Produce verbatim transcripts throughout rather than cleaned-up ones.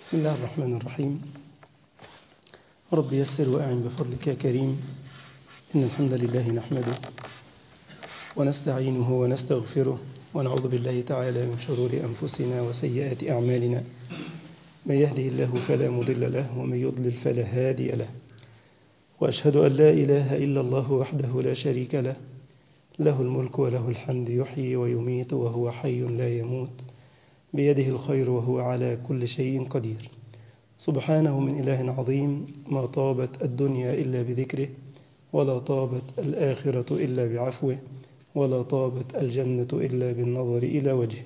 بسم الله الرحمن الرحيم. رب يسر وأعن بفضلك يا كريم. إن الحمد لله نحمده ونستعينه ونستغفره ونعوذ بالله تعالى من شرور أنفسنا وسيئات أعمالنا. من يهده الله فلا مضل له ومن يضلل فلا هادي له، وأشهد أن لا إله إلا الله وحده لا شريك له، له الملك وله الحمد، يحيي ويميت وهو حي لا يموت، بيده الخير وهو على كل شيء قدير. سبحانه من إله عظيم، ما طابت الدنيا إلا بذكره، ولا طابت الآخرة إلا بعفوه، ولا طابت الجنة إلا بالنظر إلى وجهه.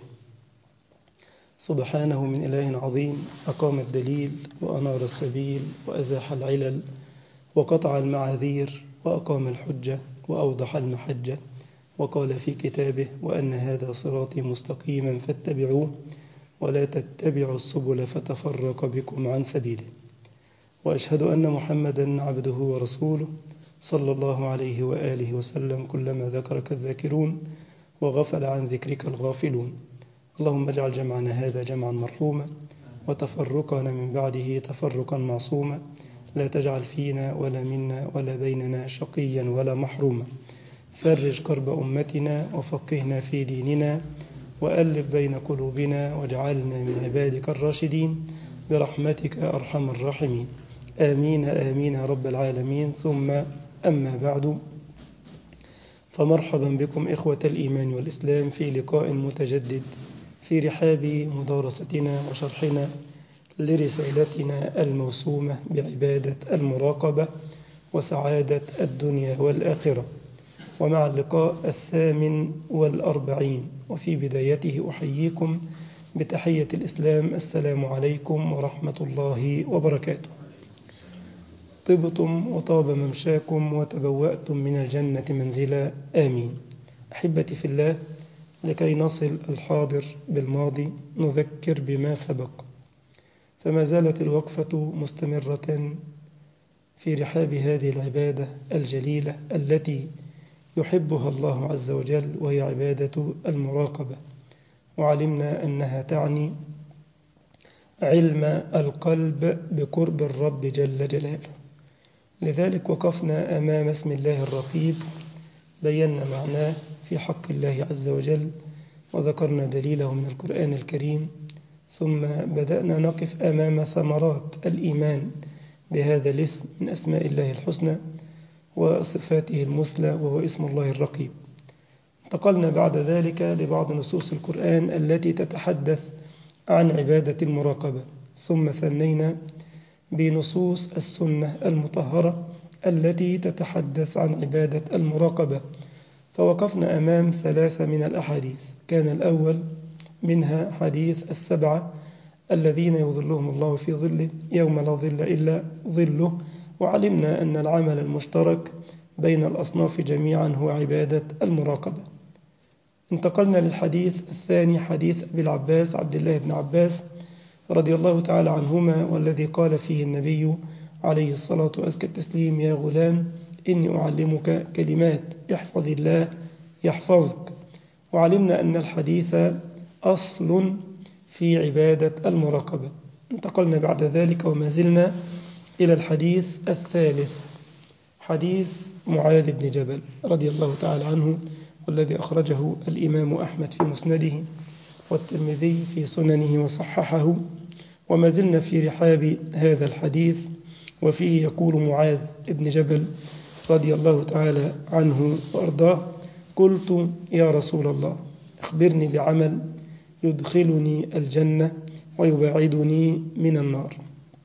سبحانه من إله عظيم، أقام الدليل وأنار السبيل وأزاح العلل وقطع المعاذير وأقام الحجة وأوضح المحجة، وقال في كتابه: وأن هذا صراطي مستقيما فاتبعوه ولا تتبعوا السبل فتفرق بكم عن سبيله. وأشهد أن محمدا عبده ورسوله صلى الله عليه وآله وسلم، كلما ذكرك الذاكرون وغفل عن ذكرك الغافلون. اللهم اجعل جمعنا هذا جمعا مرحوما، وتفرقنا من بعده تفرقا معصوما، لا تجعل فينا ولا منا ولا بيننا شقيا ولا محروما. فرج كرب أمتنا وفقهنا في ديننا، وألف بين قلوبنا واجعلنا من عبادك الراشدين برحمتك أرحم الراحمين. آمين آمين يا رب العالمين. ثم أما بعد، فمرحبا بكم إخوة الإيمان والإسلام في لقاء متجدد في رحاب مدارستنا وشرحنا لرسالتنا الموسومة بعبادة المراقبة وسعادة الدنيا والآخرة، ومع اللقاء الثامن والأربعين. وفي بدايته أحييكم بتحية الإسلام: السلام عليكم ورحمة الله وبركاته. طبتم وطاب ممشاكم وتبوأتم من الجنة منزلا، آمين. أحبتي في الله، لكي نصل الحاضر بالماضي نذكر بما سبق، فما زالت الوقفة مستمرة في رحاب هذه العبادة الجليلة التي يحبها الله عز وجل، وهي عبادة المراقبة. وعلمنا أنها تعني علم القلب بقرب الرب جل جلاله. لذلك وقفنا أمام اسم الله الرقيب، بينا معناه في حق الله عز وجل وذكرنا دليله من القرآن الكريم، ثم بدأنا نقف أمام ثمرات الإيمان بهذا الاسم من أسماء الله الحسنى وصفاته المثلى، وهو اسم الله الرقيب. انتقلنا بعد ذلك لبعض نصوص القرآن التي تتحدث عن عبادة المراقبة، ثم ثنينا بنصوص السنة المطهرة التي تتحدث عن عبادة المراقبة، فوقفنا أمام ثلاثة من الأحاديث. كان الأول منها حديث السبعة الذين يظلهم الله في ظله يوم لا ظل إلا ظله، وعلمنا أن العمل المشترك بين الأصناف جميعا هو عبادة المراقبة. انتقلنا للحديث الثاني، حديث أبي العباس عبد الله بن عباس رضي الله تعالى عنهما، والذي قال فيه النبي عليه الصلاة وأزكى التسليم: يا غلام إني أعلمك كلمات احفظ الله يحفظك. وعلمنا أن الحديث أصل في عبادة المراقبة. انتقلنا بعد ذلك وما زلنا إلى الحديث الثالث، حديث معاذ بن جبل رضي الله تعالى عنه، والذي أخرجه الإمام أحمد في مسنده والترمذي في سننه وصححه. وما زلنا في رحاب هذا الحديث، وفيه يقول معاذ بن جبل رضي الله تعالى عنه وأرضاه: قلت يا رسول الله أخبرني بعمل يدخلني الجنة ويبعدني من النار.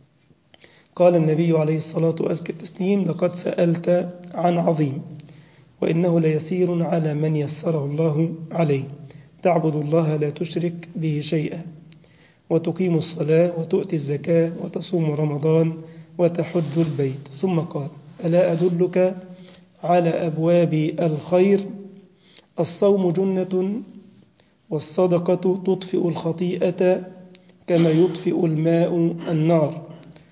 قال النبي عليه الصلاة وأزكى التسليم: لقد سألت عن عظيم، وإنه ليسير على من يسره الله عليه. تعبد الله لا تشرك به شيئا، وتقيم الصلاة وتؤتي الزكاة وتصوم رمضان وتحج البيت. ثم قال: ألا أدلك على أبواب الخير؟ الصوم جنة، والصدقة تطفئ الخطيئة كما يطفئ الماء النار،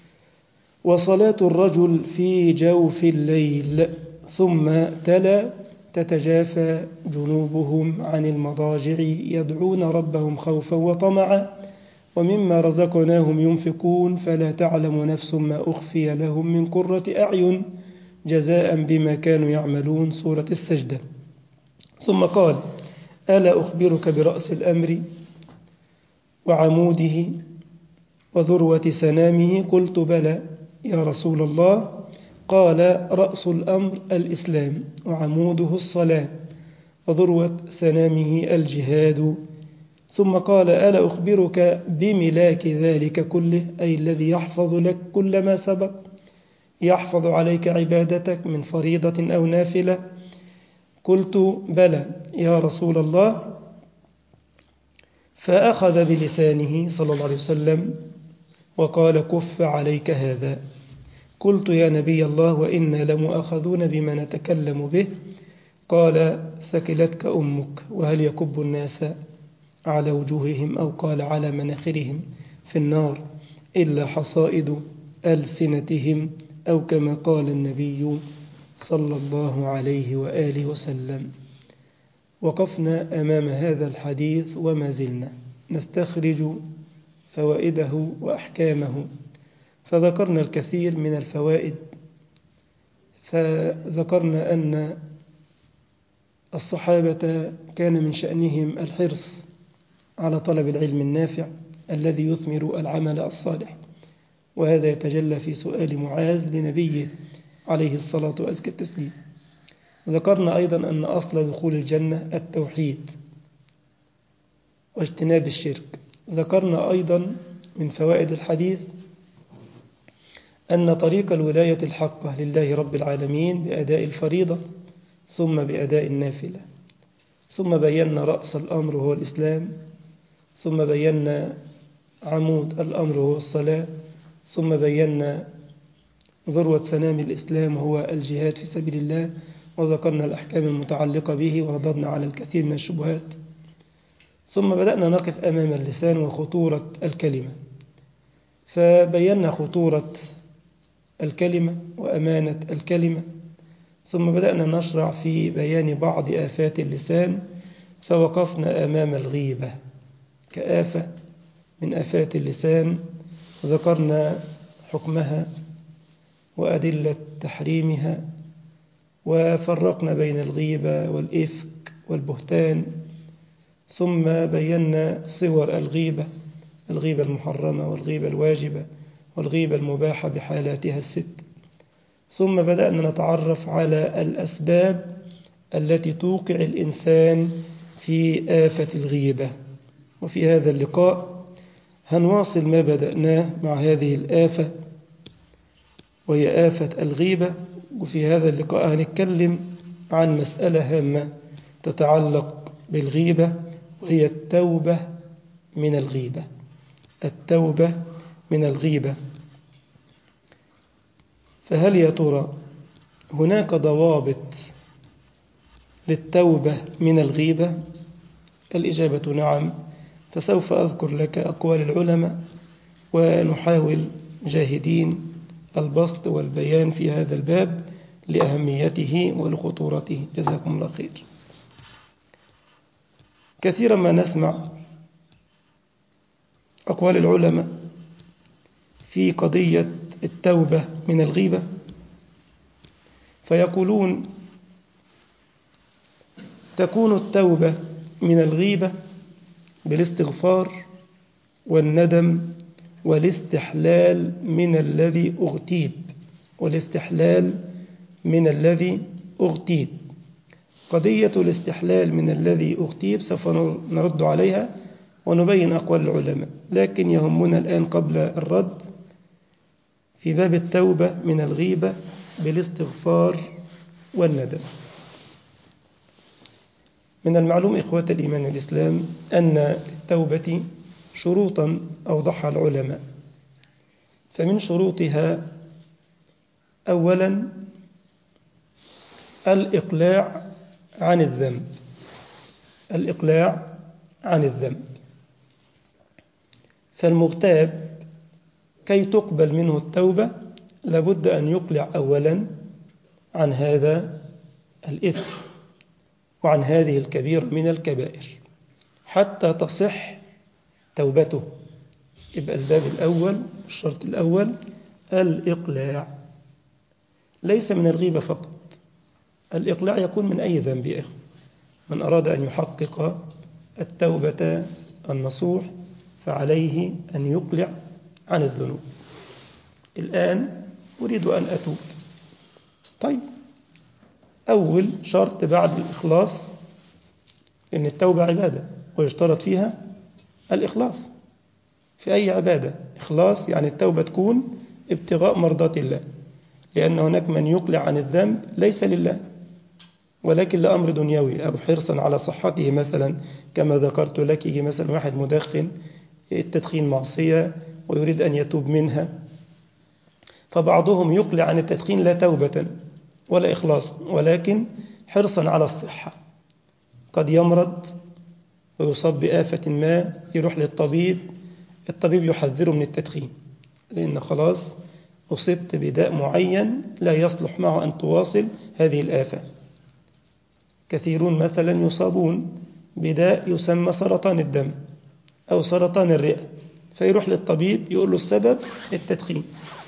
وصلاة الرجل في جوف الليل. ثم تلا: تتجافى جنوبهم عن المضاجع يدعون ربهم خوفا وطمعا ومما رزقناهم ينفقون فلا تعلم نفس ما أخفي لهم من قرة أعين جزاء بما كانوا يعملون. سورة السجدة. ثم قال: ألا أخبرك برأس الأمر وعموده وذروة سنامه؟ قلت: بلى يا رسول الله. قال: رأس الأمر الإسلام، وعموده الصلاة، وذروة سنامه الجهاد. ثم قال: ألا أخبرك بملاك ذلك كله، أي الذي يحفظ لك كل ما سبق، يحفظ عليك عبادتك من فريضة أو نافلة؟ قلت: بلى يا رسول الله. فأخذ بلسانه صلى الله عليه وسلم وقال: كف عليك هذا. قلت: يا نبي الله، وإنا لمؤاخذون بما نتكلم به. قال: ثكلتك أمك، وهل يكب الناس على وجوههم أو قال على مناخرهم في النار إلا حصائد ألسنتهم، أو كما قال النبي صلى الله عليه وآله وسلم. وقفنا أمام هذا الحديث وما زلنا نستخرج فوائده وأحكامه، فذكرنا الكثير من الفوائد. فذكرنا أن الصحابة كان من شأنهم الحرص على طلب العلم النافع الذي يثمر العمل الصالح، وهذا يتجلى في سؤال معاذ لنبيه عليه الصلاة وأزكى التسليم. ذكرنا أيضا أن أصل دخول الجنة التوحيد واجتناب الشرك. ذكرنا أيضا من فوائد الحديث أن طريق الولاية الحقة لله رب العالمين بأداء الفريضة ثم بأداء النافلة. ثم بينا رأس الأمر وهو الإسلام، ثم بينا عمود الأمر وهو الصلاة، ثم بينا ذروة سنام الإسلام وهو الجهاد في سبيل الله، وذكرنا الأحكام المتعلقة به ورددنا على الكثير من الشبهات. ثم بدأنا نقف أمام اللسان وخطورة الكلمة، فبينا خطورة الكلمة وأمانة الكلمة. ثم بدأنا نشرع في بيان بعض آفات اللسان، فوقفنا أمام الغيبة كآفة من آفات اللسان، وذكرنا حكمها وأدلة تحريمها، وفرقنا بين الغيبة والإفك والبهتان. ثم بينا صور الغيبة: الغيبة المحرمة والغيبة الواجبة والغيبة المباحة بحالاتها الست. ثم بدأنا نتعرف على الأسباب التي توقع الإنسان في آفة الغيبة. وفي هذا اللقاء هنواصل ما بدأناه مع هذه الآفة وهي آفة الغيبة. وفي هذا اللقاء هنتكلم عن مسألة هامة تتعلق بالغيبة، وهي التوبة من الغيبة. التوبة من الغيبة. فهل يا ترى هناك ضوابط للتوبة من الغيبة؟ الإجابة نعم. فسوف أذكر لك أقوال العلماء، ونحاول جاهدين البسط والبيان في هذا الباب لأهميته ولخطورته. جزاكم الله خير. كثيرا ما نسمع أقوال العلماء في قضية التوبة من الغيبة، فيقولون: تكون التوبة من الغيبة بالاستغفار والندم والاستحلال من الذي أغتيب والاستحلال من الذي أغتيب. قضية الاستحلال من الذي أغتيب سوف نرد عليها ونبين أقوال العلماء، لكن يهمنا الآن قبل الرد في باب التوبة من الغيبة بالاستغفار والندم. من المعلوم إخوة الإيمان والإسلام أن التوبة شروطا أوضحها العلماء. فمن شروطها أولا الإقلاع عن الذنب. الإقلاع عن الذنب. فالمغتاب كي تقبل منه التوبة لابد أن يقلع أولا عن هذا الإثم وعن هذه الكبيرة من الكبائر حتى تصح توبته. يبقى الباب الأول الشرط الأول الإقلاع، ليس من الغيبة فقط، الإقلاع يكون من أي ذنب يا إخوة. من أراد أن يحقق التوبة النصوح فعليه أن يقلع عن الذنوب. الآن أريد أن أتوب. طيب، أول شرط بعد الإخلاص، إن التوبة عبادة ويشترط فيها الإخلاص في أي عبادة. إخلاص يعني التوبة تكون ابتغاء مرضات الله، لأن هناك من يقلع عن الذنب ليس لله ولكن لأمر دنيوي أو حرصا على صحته، مثلا كما ذكرت لك، يجي مثلا واحد مدخن، التدخين معصية ويريد أن يتوب منها، فبعضهم يقلع عن التدخين لا توبة ولا إخلاص ولكن حرصا على الصحة. قد يمرض ويصاب بآفة ما، يروح للطبيب، الطبيب يحذره من التدخين لأن خلاص أصبت بداء معين لا يصلح معه أن تواصل هذه الآفة. كثيرون مثلا يصابون بداء يسمى سرطان الدم أو سرطان الرئة، فيروح للطبيب يقول له السبب التدخين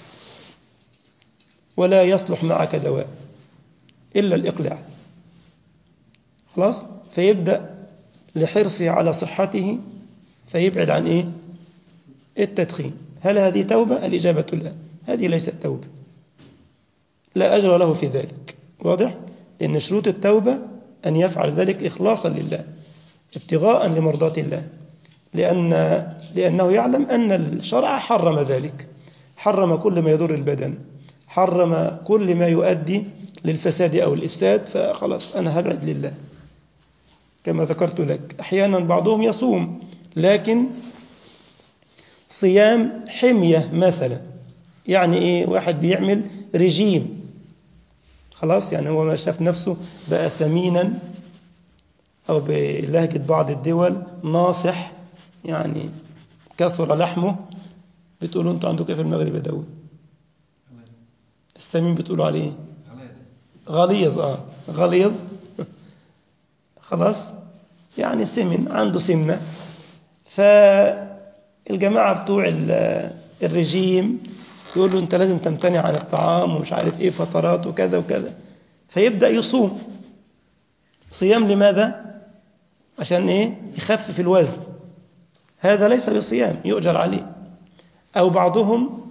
ولا يصلح معك دواء إلا الإقلاع. خلاص، فيبدأ لحرصه على صحته فيبعد عن إيه؟ التدخين. هل هذه توبة؟ الإجابة لا، هذه ليست توبة، لا أجر له في ذلك. واضح؟ لأن شروط التوبة أن يفعل ذلك إخلاصا لله ابتغاء لمرضات الله، لأن لأنه يعلم أن الشرع حرم ذلك، حرم كل ما يضر البدن، حرم كل ما يؤدي للفساد أو الإفساد، فخلاص أنا هبعد لله. كما ذكرت لك أحيانا بعضهم يصوم لكن صيام حمية مثلا، يعني إيه؟ واحد بيعمل رجيم، خلاص يعني هو ما شاف نفسه بقى سمينا، أو بلهجة بعض الدول ناصح، يعني كثر لحمه. بتقولوا أنتوا عندكم في المغرب يا داود؟ السمين بتقولوا عليه غليظ. آه غليظ خلاص، يعني سمن، عنده سمنة. فالجماعة بتوع الرجيم يقولوا أنت لازم تمتنع عن الطعام ومش عارف إيه فترات وكذا وكذا، فيبدأ يصوم. صيام لماذا؟ عشان إيه؟ يخفف الوزن. هذا ليس بصيام يؤجر عليه. أو بعضهم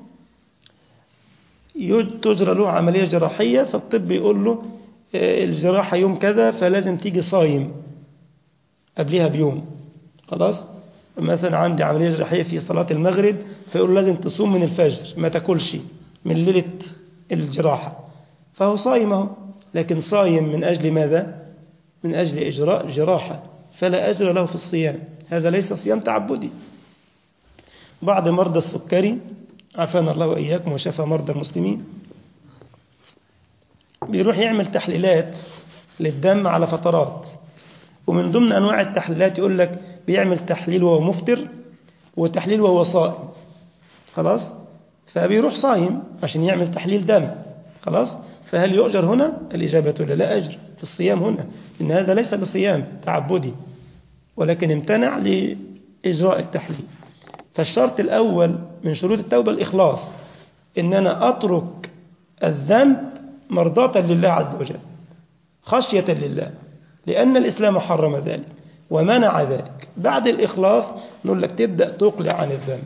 تجرى له عملية جراحية، فالطب يقول له الجراحة يوم كذا فلازم تيجي صايم قبلها بيوم. خلاص، مثلا عندي عملية جراحية في صلاة المغرب، فيقول لازم تصوم من الفجر، ما تاكلش من ليلة الجراحة، فهو صايم، لكن صايم من أجل ماذا؟ من أجل إجراء جراحة، فلا أجر له في الصيام، هذا ليس صيام تعبدي. بعض مرضى السكري عافانا الله وإياكم وشفى مرضى المسلمين، بيروح يعمل تحليلات للدم على فترات، ومن ضمن أنواع التحليلات يقول لك بيعمل تحليل وهو مفطر وتحليل وهو صائم. خلاص، فبيروح صايم عشان يعمل تحليل دم. خلاص، فهل يؤجر هنا؟ الإجابة لا، لا أجر في الصيام هنا، إن هذا ليس بصيام تعبدي ولكن امتنع لإجراء التحليل. فالشرط الأول من شروط التوبة الإخلاص، إن أنا أترك الذنب مرضاة لله عز وجل خشية لله، لأن الإسلام حرم ذلك ومنع ذلك. بعد الإخلاص نقول لك تبدأ تقلع عن الذنب،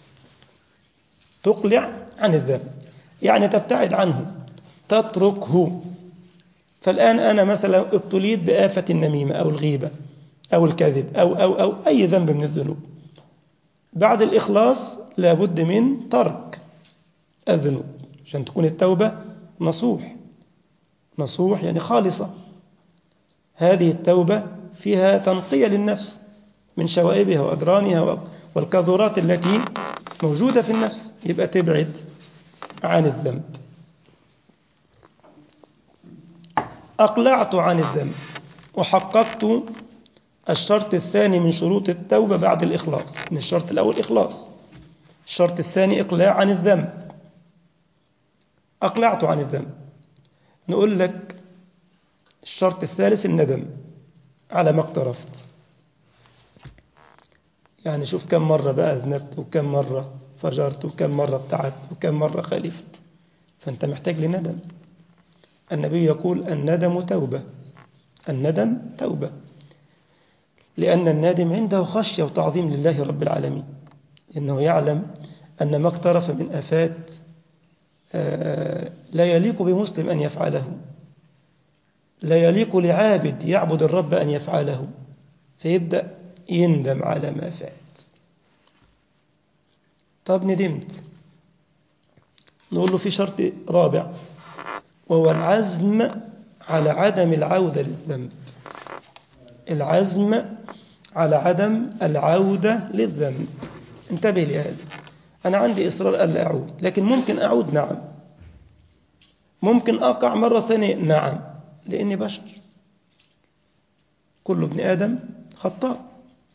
تقلع عن الذنب يعني تبتعد عنه، تتركه. فالآن أنا مثلا ابتليت بآفة النميمة أو الغيبة أو الكذب أو, أو, أو أي ذنب من الذنوب، بعد الإخلاص لابد من ترك الذنوب عشان تكون التوبة نصوح. نصوح يعني خالصة. هذه التوبة فيها تنقية للنفس من شوائبها وأدرانها والكذورات التي موجودة في النفس، يبقى تبعد عن الذنب. أقلعت عن الذنب وحققت الشرط الثاني من شروط التوبة بعد الإخلاص. من الشرط الأول إخلاص، الشرط الثاني إقلاع عن الذنب. أقلعت عن الذنب، نقول لك الشرط الثالث الندم على ما اقترفت. يعني شوف كم مرة بقى أذنبت وكم مرة فجرت وكم مرة ابتعدت وكم مرة خالفت، فأنت محتاج لندم. النبي يقول الندم توبة، الندم توبة، لأن النادم عنده خشية وتعظيم لله رب العالمين، إنه يعلم أن ما اقترف من آفات لا يليق بمسلم أن يفعله، لا يليق لعابد يعبد الرب أن يفعله، فيبدأ يندم على ما فات. طب ندمت، نقول له في شرط رابع، وهو العزم على عدم العودة للذنب. العزم على عدم العودة للذنب. انتبه لهذا، أنا عندي إصرار ألا أعود، لكن ممكن أعود، نعم. ممكن أقع مرة ثانية، نعم، لأني بشر، كل ابن آدم خطاء،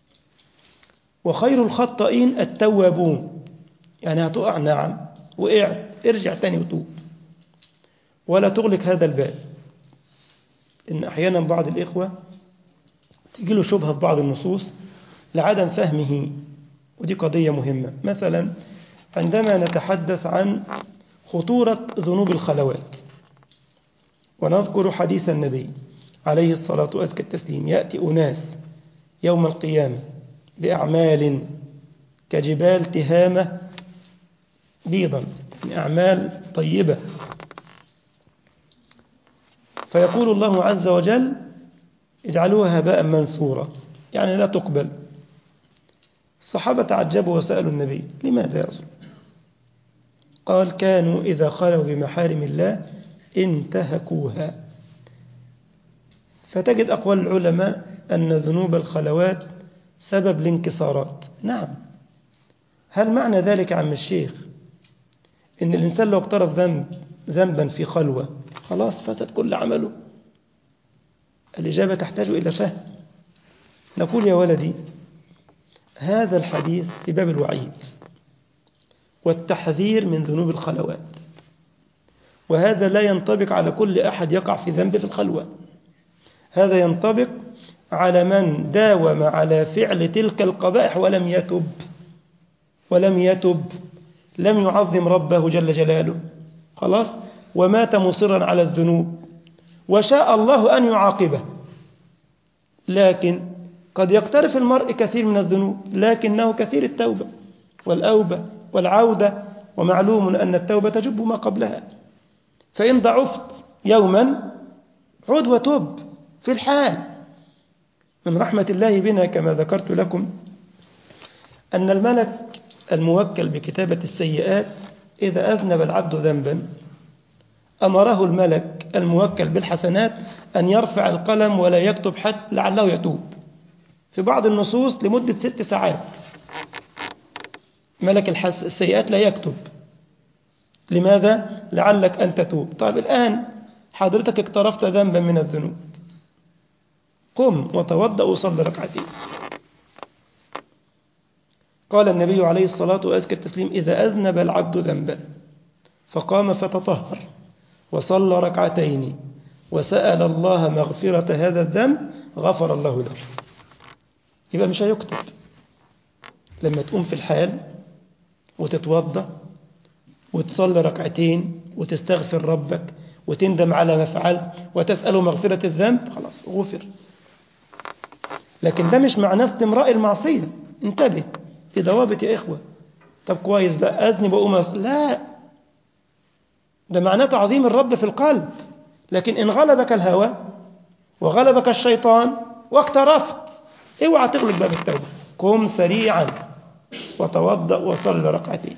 وخير الخطائين التوابون. يعني هتقع، نعم، وقعت، ارجع تاني وتوب، ولا تغلق هذا الباب. إن أحيانا بعض الإخوة تجي له شبهة في بعض النصوص لعدم فهمه، ودي قضية مهمة. مثلا عندما نتحدث عن خطورة ذنوب الخلوات، ونذكر حديث النبي عليه الصلاة وأزكى التسليم، يأتي أناس يوم القيامة بأعمال كجبال تهامة بيضا، أعمال طيبة، فيقول الله عز وجل اجعلوها هباء منثورا، يعني لا تقبل. الصحابة تعجبوا وسألوا النبي لماذا يا رسول؟ قال كانوا إذا خلوا بمحارم الله انتهكوها. فتجد أقوال العلماء أن ذنوب الخلوات سبب الانكسارات. نعم، هل معنى ذلك عم الشيخ إن الإنسان لو اقترف ذنب ذنبا في خلوة خلاص فسد كل عمله؟ الإجابة تحتاج إلى فهم. نقول يا ولدي، هذا الحديث في باب الوعيد والتحذير من ذنوب الخلوات، وهذا لا ينطبق على كل أحد يقع في ذنب في الخلوة، هذا ينطبق على من داوم على فعل تلك القبائح ولم يتب، ولم يتب لم يعظم ربه جل جلاله، خلاص، ومات مصرا على الذنوب، وشاء الله أن يعاقبه. لكن قد يقترف المرء كثير من الذنوب لكنه كثير التوبة والأوبة والعودة، ومعلوم أن التوبة تجب ما قبلها. فإن ضعفت يوما عد وتب في الحال. من رحمة الله بنا كما ذكرت لكم أن الملك الموكل بكتابة السيئات إذا أذنب العبد ذنبا أمره الملك الموكل بالحسنات أن يرفع القلم ولا يكتب حتى لعله يتوب. في بعض النصوص لمدة ست ساعات ملك السيئات لا يكتب. لماذا؟ لعلك أن تتوب. طيب الآن حضرتك اقترفت ذنبا من الذنوب، قم وتوضأ وصلي ركعتين. قال النبي عليه الصلاة وأزكى التسليم إذا أذنب العبد ذنبا فقام فتطهر وصلى ركعتين وسأل الله مغفرة هذا الذنب غفر الله له. يبقى مش هيكتب. لما تقوم في الحال وتتوضأ وتصلي ركعتين وتستغفر ربك وتندم على ما فعلت وتسأل مغفرة الذنب، خلاص غفر. لكن ده مش معناه استمراء المعصية، انتبه لضوابط يا إخوة. طب كويس بقى أذنب وأقوم أصلي، لا، ده معناه تعظيم الرب في القلب. لكن إن غلبك الهوى وغلبك الشيطان واقترفت، اوعى تغلق باب التوبة، قم سريعا وتوضأ وصلي ركعتين.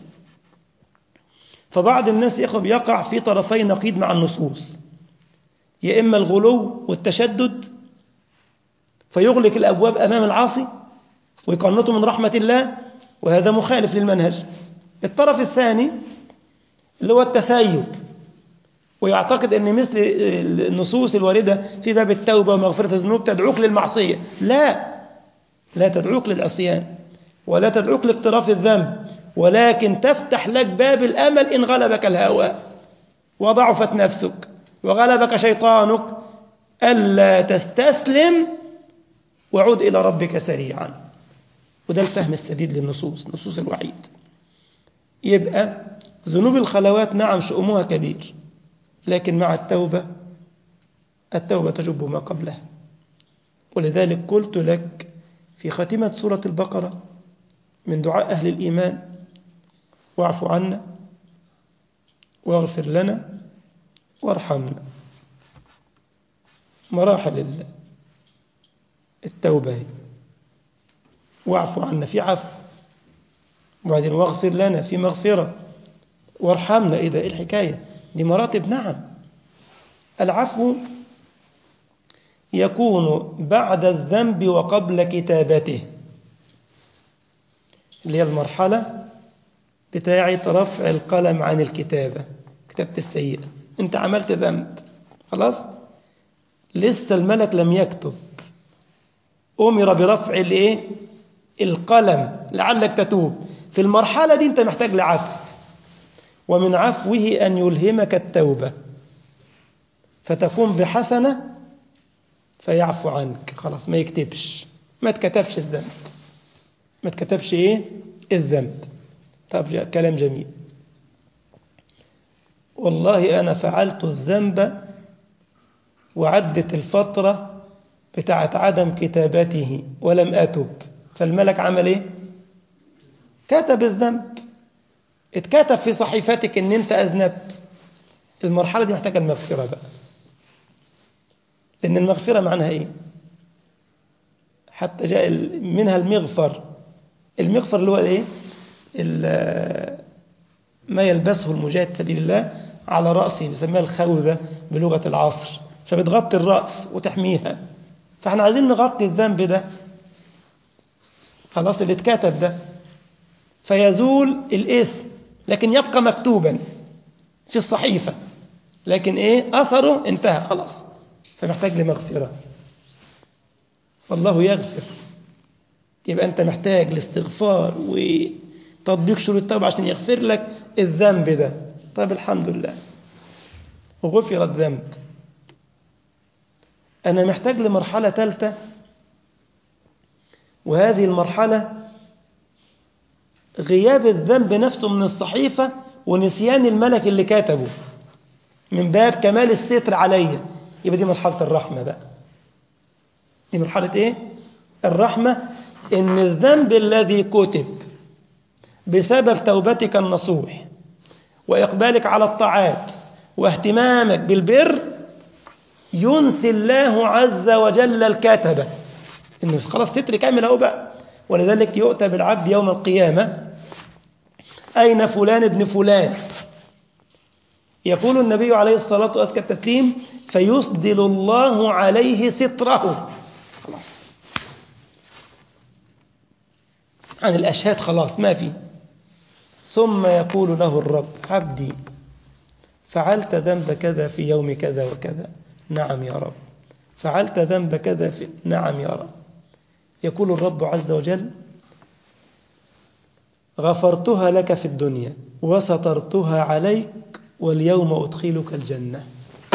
فبعض الناس يا إخوة بيقع في طرفي نقيض مع النصوص، يا إما الغلو والتشدد فيغلق الأبواب أمام العاصي ويقنطه من رحمة الله، وهذا مخالف للمنهج. الطرف الثاني اللي هو التسيب، ويعتقد أن مثل النصوص الواردة في باب التوبة ومغفرة الذنوب تدعوك للمعصية. لا، لا تدعوك للعصيان ولا تدعوك لاقتراف الذنب، ولكن تفتح لك باب الأمل إن غلبك الهوى وضعفت نفسك وغلبك شيطانك ألا تستسلم، وعود إلى ربك سريعا. وده الفهم السديد للنصوص، نصوص الوعيد. يبقى ذنوب الخلوات نعم شؤمها كبير، لكن مع التوبة التوبة تجب ما قبلها. ولذلك قلت لك في خاتمة سورة البقرة من دعاء أهل الإيمان: واعف عنا واغفر لنا وارحمنا. مراحل التوبة، واعف عنا في عفو، وبعدين واغفر لنا في مغفرة، وارحمنا. إذا إيه الحكاية دي؟ مراتب. نعم، العفو يكون بعد الذنب وقبل كتابته، اللي هي المرحلة بتاعة رفع القلم عن الكتابة، كتابة السيئة. انت عملت ذنب خلاص، لسه الملك لم يكتب، أمر برفع الايه القلم لعلك تتوب. في المرحلة دي انت محتاج لعفو، ومن عفوه أن يلهمك التوبة فتكون بحسنة فيعفو عنك، خلاص ما يكتبش، ما تكتبش الذنب، ما تكتبش ايه الذنب. طب كلام جميل. والله أنا فعلت الذنب وعدت الفترة بتاعت عدم كتابته ولم أتب، فالملك عمل ايه؟ كتب الذنب، اتكتب في صحيفتك ان انت أذنبت. المرحلة دي محتاجة المغفرة بقى، لأن المغفرة معناها ايه؟ حتى جاء منها المغفر. المغفر اللي هو ايه؟ ما يلبسه المجاهد في سبيل الله على رأسه، بيسميها الخوذة بلغة العصر، فبتغطي الرأس وتحميها. فاحنا عايزين نغطي الذنب ده خلاص اللي اتكتب ده، فيزول الإثم، لكن يبقى مكتوبا في الصحيفة، لكن ايه أثره انتهى خلاص، فمحتاج لمغفرة، فالله يغفر. يبقى أنت محتاج الاستغفار وتطبيق شروط التوبة عشان يغفر لك الذنب ده. طيب الحمد لله وغفر الذنب. أنا محتاج لمرحلة ثالثة، وهذه المرحلة غياب الذنب نفسه من الصحيفة ونسيان الملك اللي كتبه، من باب كمال الستر عليا. يبقى دي مرحلة الرحمة بقى. دي مرحلة ايه؟ الرحمة. إن الذنب الذي كتب بسبب توبتك النصوح وإقبالك على الطاعات واهتمامك بالبر ينسي الله عز وجل الكاتبة، إنه خلاص ستر كامل أهو بقى. ولذلك يؤتى بالعبد يوم القيامة: أين فلان ابن فلان؟ يقول النبي عليه الصلاة وأزكى التسليم: فيسدل الله عليه ستره، خلاص عن الأشهاد، خلاص ما في. ثم يقول له الرب: عبدي فعلت ذنب كذا في يوم كذا وكذا. نعم يا رب. فعلت ذنب كذا في نعم يا رب. يقول الرب عز وجل: غفرتها لك في الدنيا وسترتها عليك واليوم أدخلك الجنة.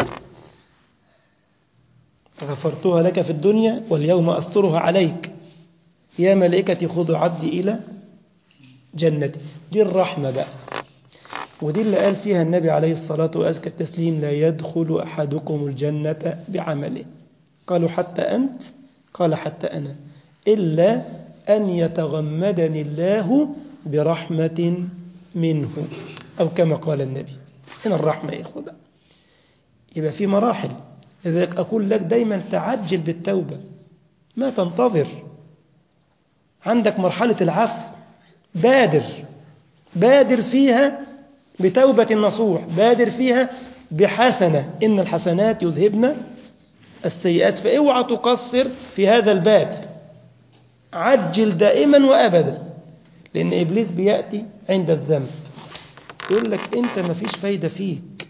غفرتها لك في الدنيا واليوم أسترها عليك، يا ملائكتي خذوا عبدي إلى جنتي. دي الرحمة بقى، ودي اللي قال فيها النبي عليه الصلاة وأزكى التسليم: لا يدخل أحدكم الجنة بعمله. قالوا حتى أنت؟ قال حتى أنا، إلا أن يتغمدني الله برحمة منه، أو كما قال النبي. هنا الرحمة يا إخوة. يبقى في مراحل، لذلك أقول لك دايما تعجل بالتوبة، ما تنتظر. عندك مرحلة العفو، بادر بادر فيها بتوبة نصوح، بادر فيها بحسنة، إن الحسنات يذهبن السيئات. فاوعى تقصر في هذا الباب، عجل دائما وأبدا، لأن إبليس بيأتي عند الذنب يقول لك أنت ما فيش فايدة فيك،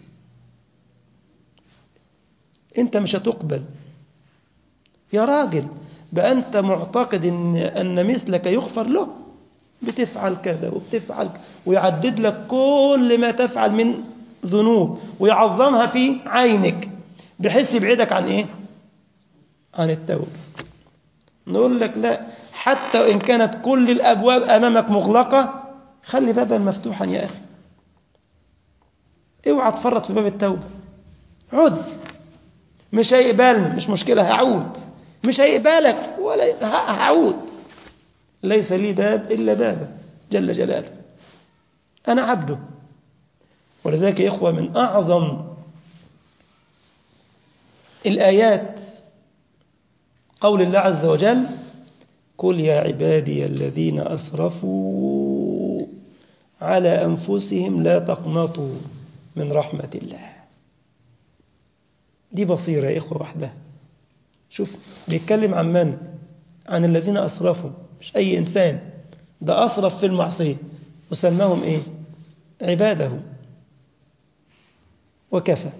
أنت مش هتقبل يا راجل، بقى أنت معتقد إن, أن مثلك يغفر له، بتفعل كذا وبتفعل كذا، ويعدد لك كل ما تفعل من ذنوب ويعظمها في عينك بحيث يبعدك عن إيه؟ عن التوبة. نقول لك لا، حتى وإن كانت كل الأبواب أمامك مغلقة خلي بابا مفتوحا يا أخي. اوعى تفرط في باب التوبة. عد. مش هيقبلني مش مشكلة، هعود. مش هيقبلك ولا هعود. ليس لي باب إلا بابه جل جلاله، أنا عبده. ولذلك يا إخوة من أعظم الآيات قول الله عز وجل: قل يا عبادي الذين أسرفوا على أنفسهم لا تقنطوا من رحمة الله. دي بصيرة يا إخوة وحدها. شوف بيتكلم عن من؟ عن الذين أسرفوا، مش أي إنسان، ده أسرف في المعصية وسماهم إيه؟ عباده. وكفى.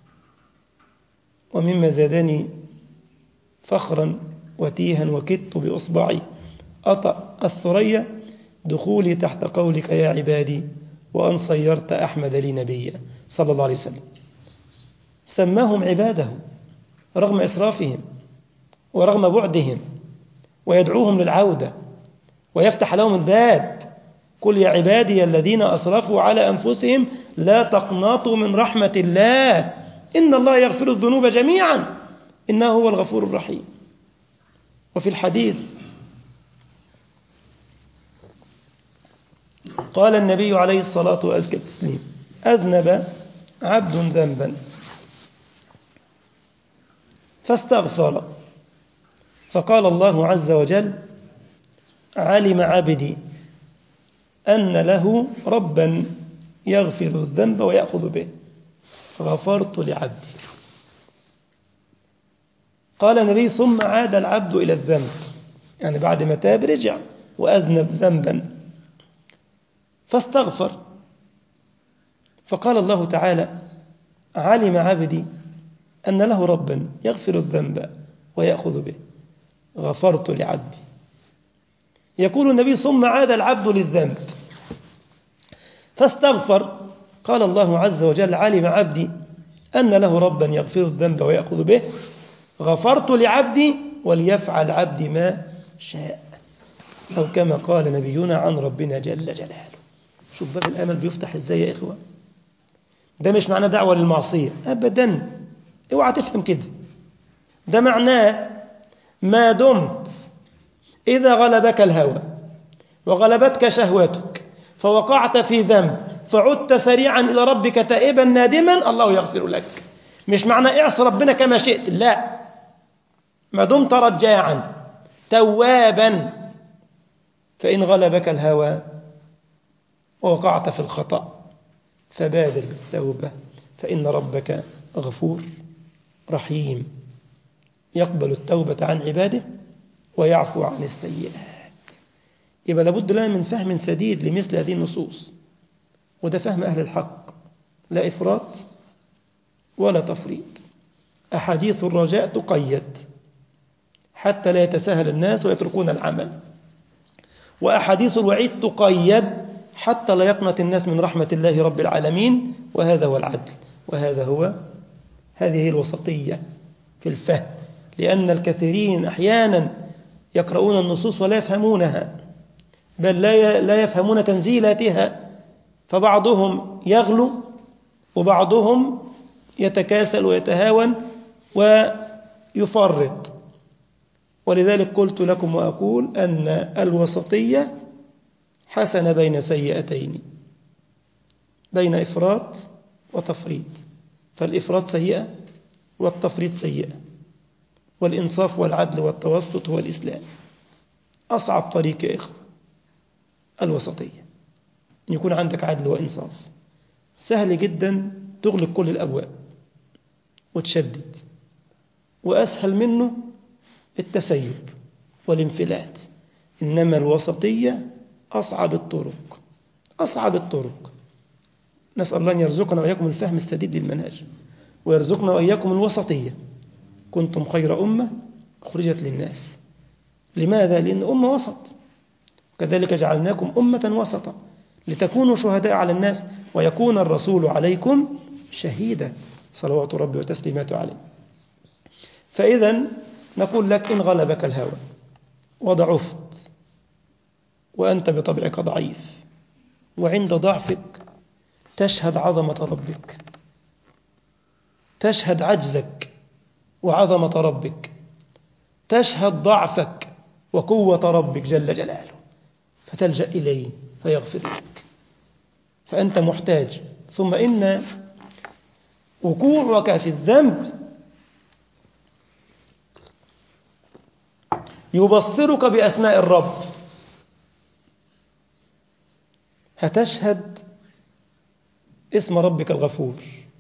ومما زادني فخرا وتيها وكدت بإصبعي أطأ الثريا دخولي تحت قولك يا عبادي وأن صيرت أحمد لي نبيا صلى الله عليه وسلم. سماهم عباده رغم إسرافهم ورغم بعدهم، ويدعوهم للعودة ويفتح لهم الباب. قل يا عبادي الذين أسرفوا على أنفسهم لا تقنطوا من رحمة الله إن الله يغفر الذنوب جميعا إنه هو الغفور الرحيم. وفي الحديث قال النبي عليه الصلاة وأزكى التسليم: أذنب عبد ذنبا فاستغفر فقال الله عز وجل: علم عبدي أن له ربا يغفر الذنب ويأخذ به غفرت لعبدي. قال النبي: ثم عاد العبد إلى الذنب، يعني بعد ما تاب رجع وأذنب ذنبا فاستغفر فقال الله تعالى: علم عبدي أن له ربا يغفر الذنب ويأخذ به غفرت لعبدي. يقول النبي: ثم عاد العبد للذنب فاستغفر قال الله عز وجل: علم عبدي أن له ربا يغفر الذنب ويأخذ به غفرت لعبدي وليفعل عبدي ما شاء، أو كما قال نبينا عن ربنا جل جلاله. شوف باب الأمل بيفتح إزاي يا إخوة. ده مش معناه دعوة للمعصية أبدا، اوعى تفهم كده. ده معناه ما دمت إذا غلبك الهوى وغلبتك شهوتك فوقعت في ذنب فعدت سريعا إلى ربك تائبا نادما الله يغفر لك. مش معنى اعص ربنا كما شئت، لا، ما دمت رجاعا توابا فإن غلبك الهوى ووقعت في الخطأ فبادر بالتوبة فإن ربك غفور رحيم يقبل التوبة عن عباده ويعفو عن السيئات. يبقى لابد لنا من فهم سديد لمثل هذه النصوص، وده فهم أهل الحق، لا إفراط ولا تفريط. أحاديث الرجاء تقيد حتى لا يتساهل الناس ويتركون العمل، وأحاديث الوعيد تقيد حتى لا يقنط الناس من رحمة الله رب العالمين. وهذا هو العدل، وهذا هو هذه الوسطية في الفهم، لأن الكثيرين أحيانا يقرؤون النصوص ولا يفهمونها، بل لا يفهمون تنزيلاتها، فبعضهم يغلو وبعضهم يتكاسل ويتهاون ويفرط. ولذلك قلت لكم وأقول أن الوسطية حسن بين سيئتين، بين إفراط وتفريط، فالإفراط سيئة والتفريط سيئة، والإنصاف والعدل والتوسط هو الإسلام. أصعب طريق يا إخوة الوسطية، أن يكون عندك عدل وإنصاف. سهل جدا تغلق كل الأبواب وتشدد، وأسهل منه التسيب والانفلات. إنما الوسطية أصعب الطرق، أصعب الطرق. نسأل الله أن يرزقنا وإياكم الفهم السديد للمنهج، ويرزقنا وإياكم الوسطية. كنتم خير أمة أخرجت للناس. لماذا؟ لأن أمة وسط، كذلك جعلناكم أمة وسطا لتكونوا شهداء على الناس ويكون الرسول عليكم شهيدا صلوات ربي وتسليماته عليه. فإذا نقول لك إن غلبك الهوى وضعفت وأنت بطبعك ضعيف، وعند ضعفك تشهد عظمة ربك، تشهد عجزك وعظمة ربك، تشهد ضعفك وقوة ربك جل جلاله، فتلجأ إليه فيغفر لك. فأنت محتاج. ثم إن وقوعك في الذنب يبصرك بأسماء الرب. هتشهد اسم ربك الغفور،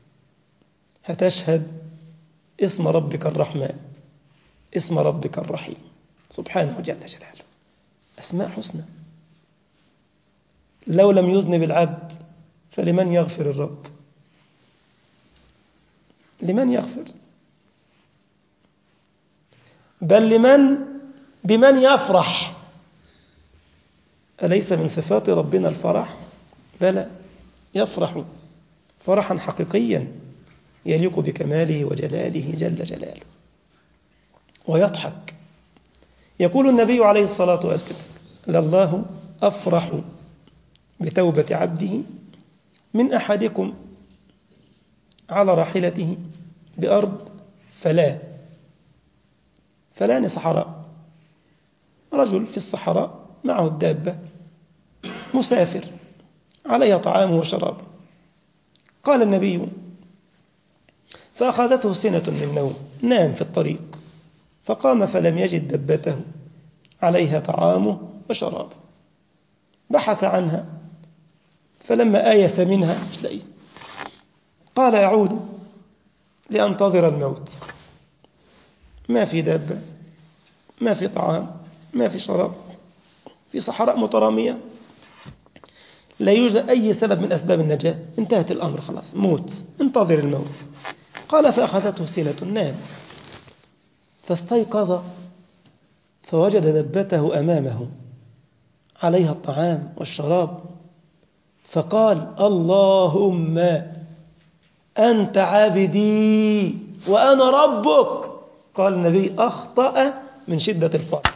هتشهد اسم ربك الرحمن، اسم ربك الرحيم سبحانه جل جلاله. أسماء حسنى. لو لم يذنب العبد فلمن يغفر الرب؟ لمن يغفر؟ بل لمن بمن يفرح؟ أليس من صفات ربنا الفرح؟ بلى، يفرح فرحا حقيقيا يليق بكماله وجلاله جل جلاله. ويضحك. يقول النبي عليه الصلاة والسلام: لله أفرح بتوبة عبده من أحدكم على راحلته بأرض فلا فلان صحراء، رجل في الصحراء معه الدابة، مسافر عليها طعامه وشرابه. قال النبي: فأخذته سنة من نوم، نام في الطريق، فقام فلم يجد دبته عليها طعامه وشرابه، بحث عنها فلما آيس منها مش لاقيه، قال: أعود لأنتظر الموت. ما في دابة، ما في طعام، ما في شراب، في صحراء مترامية، لا يوجد أي سبب من أسباب النجاة، انتهت الأمر خلاص، موت، انتظر الموت. قال: فأخذته سنة، نام، فاستيقظ فوجد دبته أمامه عليها الطعام والشراب، فقال: اللهم أنت عبدي وأنا ربك. قال النبي: أخطأ من شدة الفرح،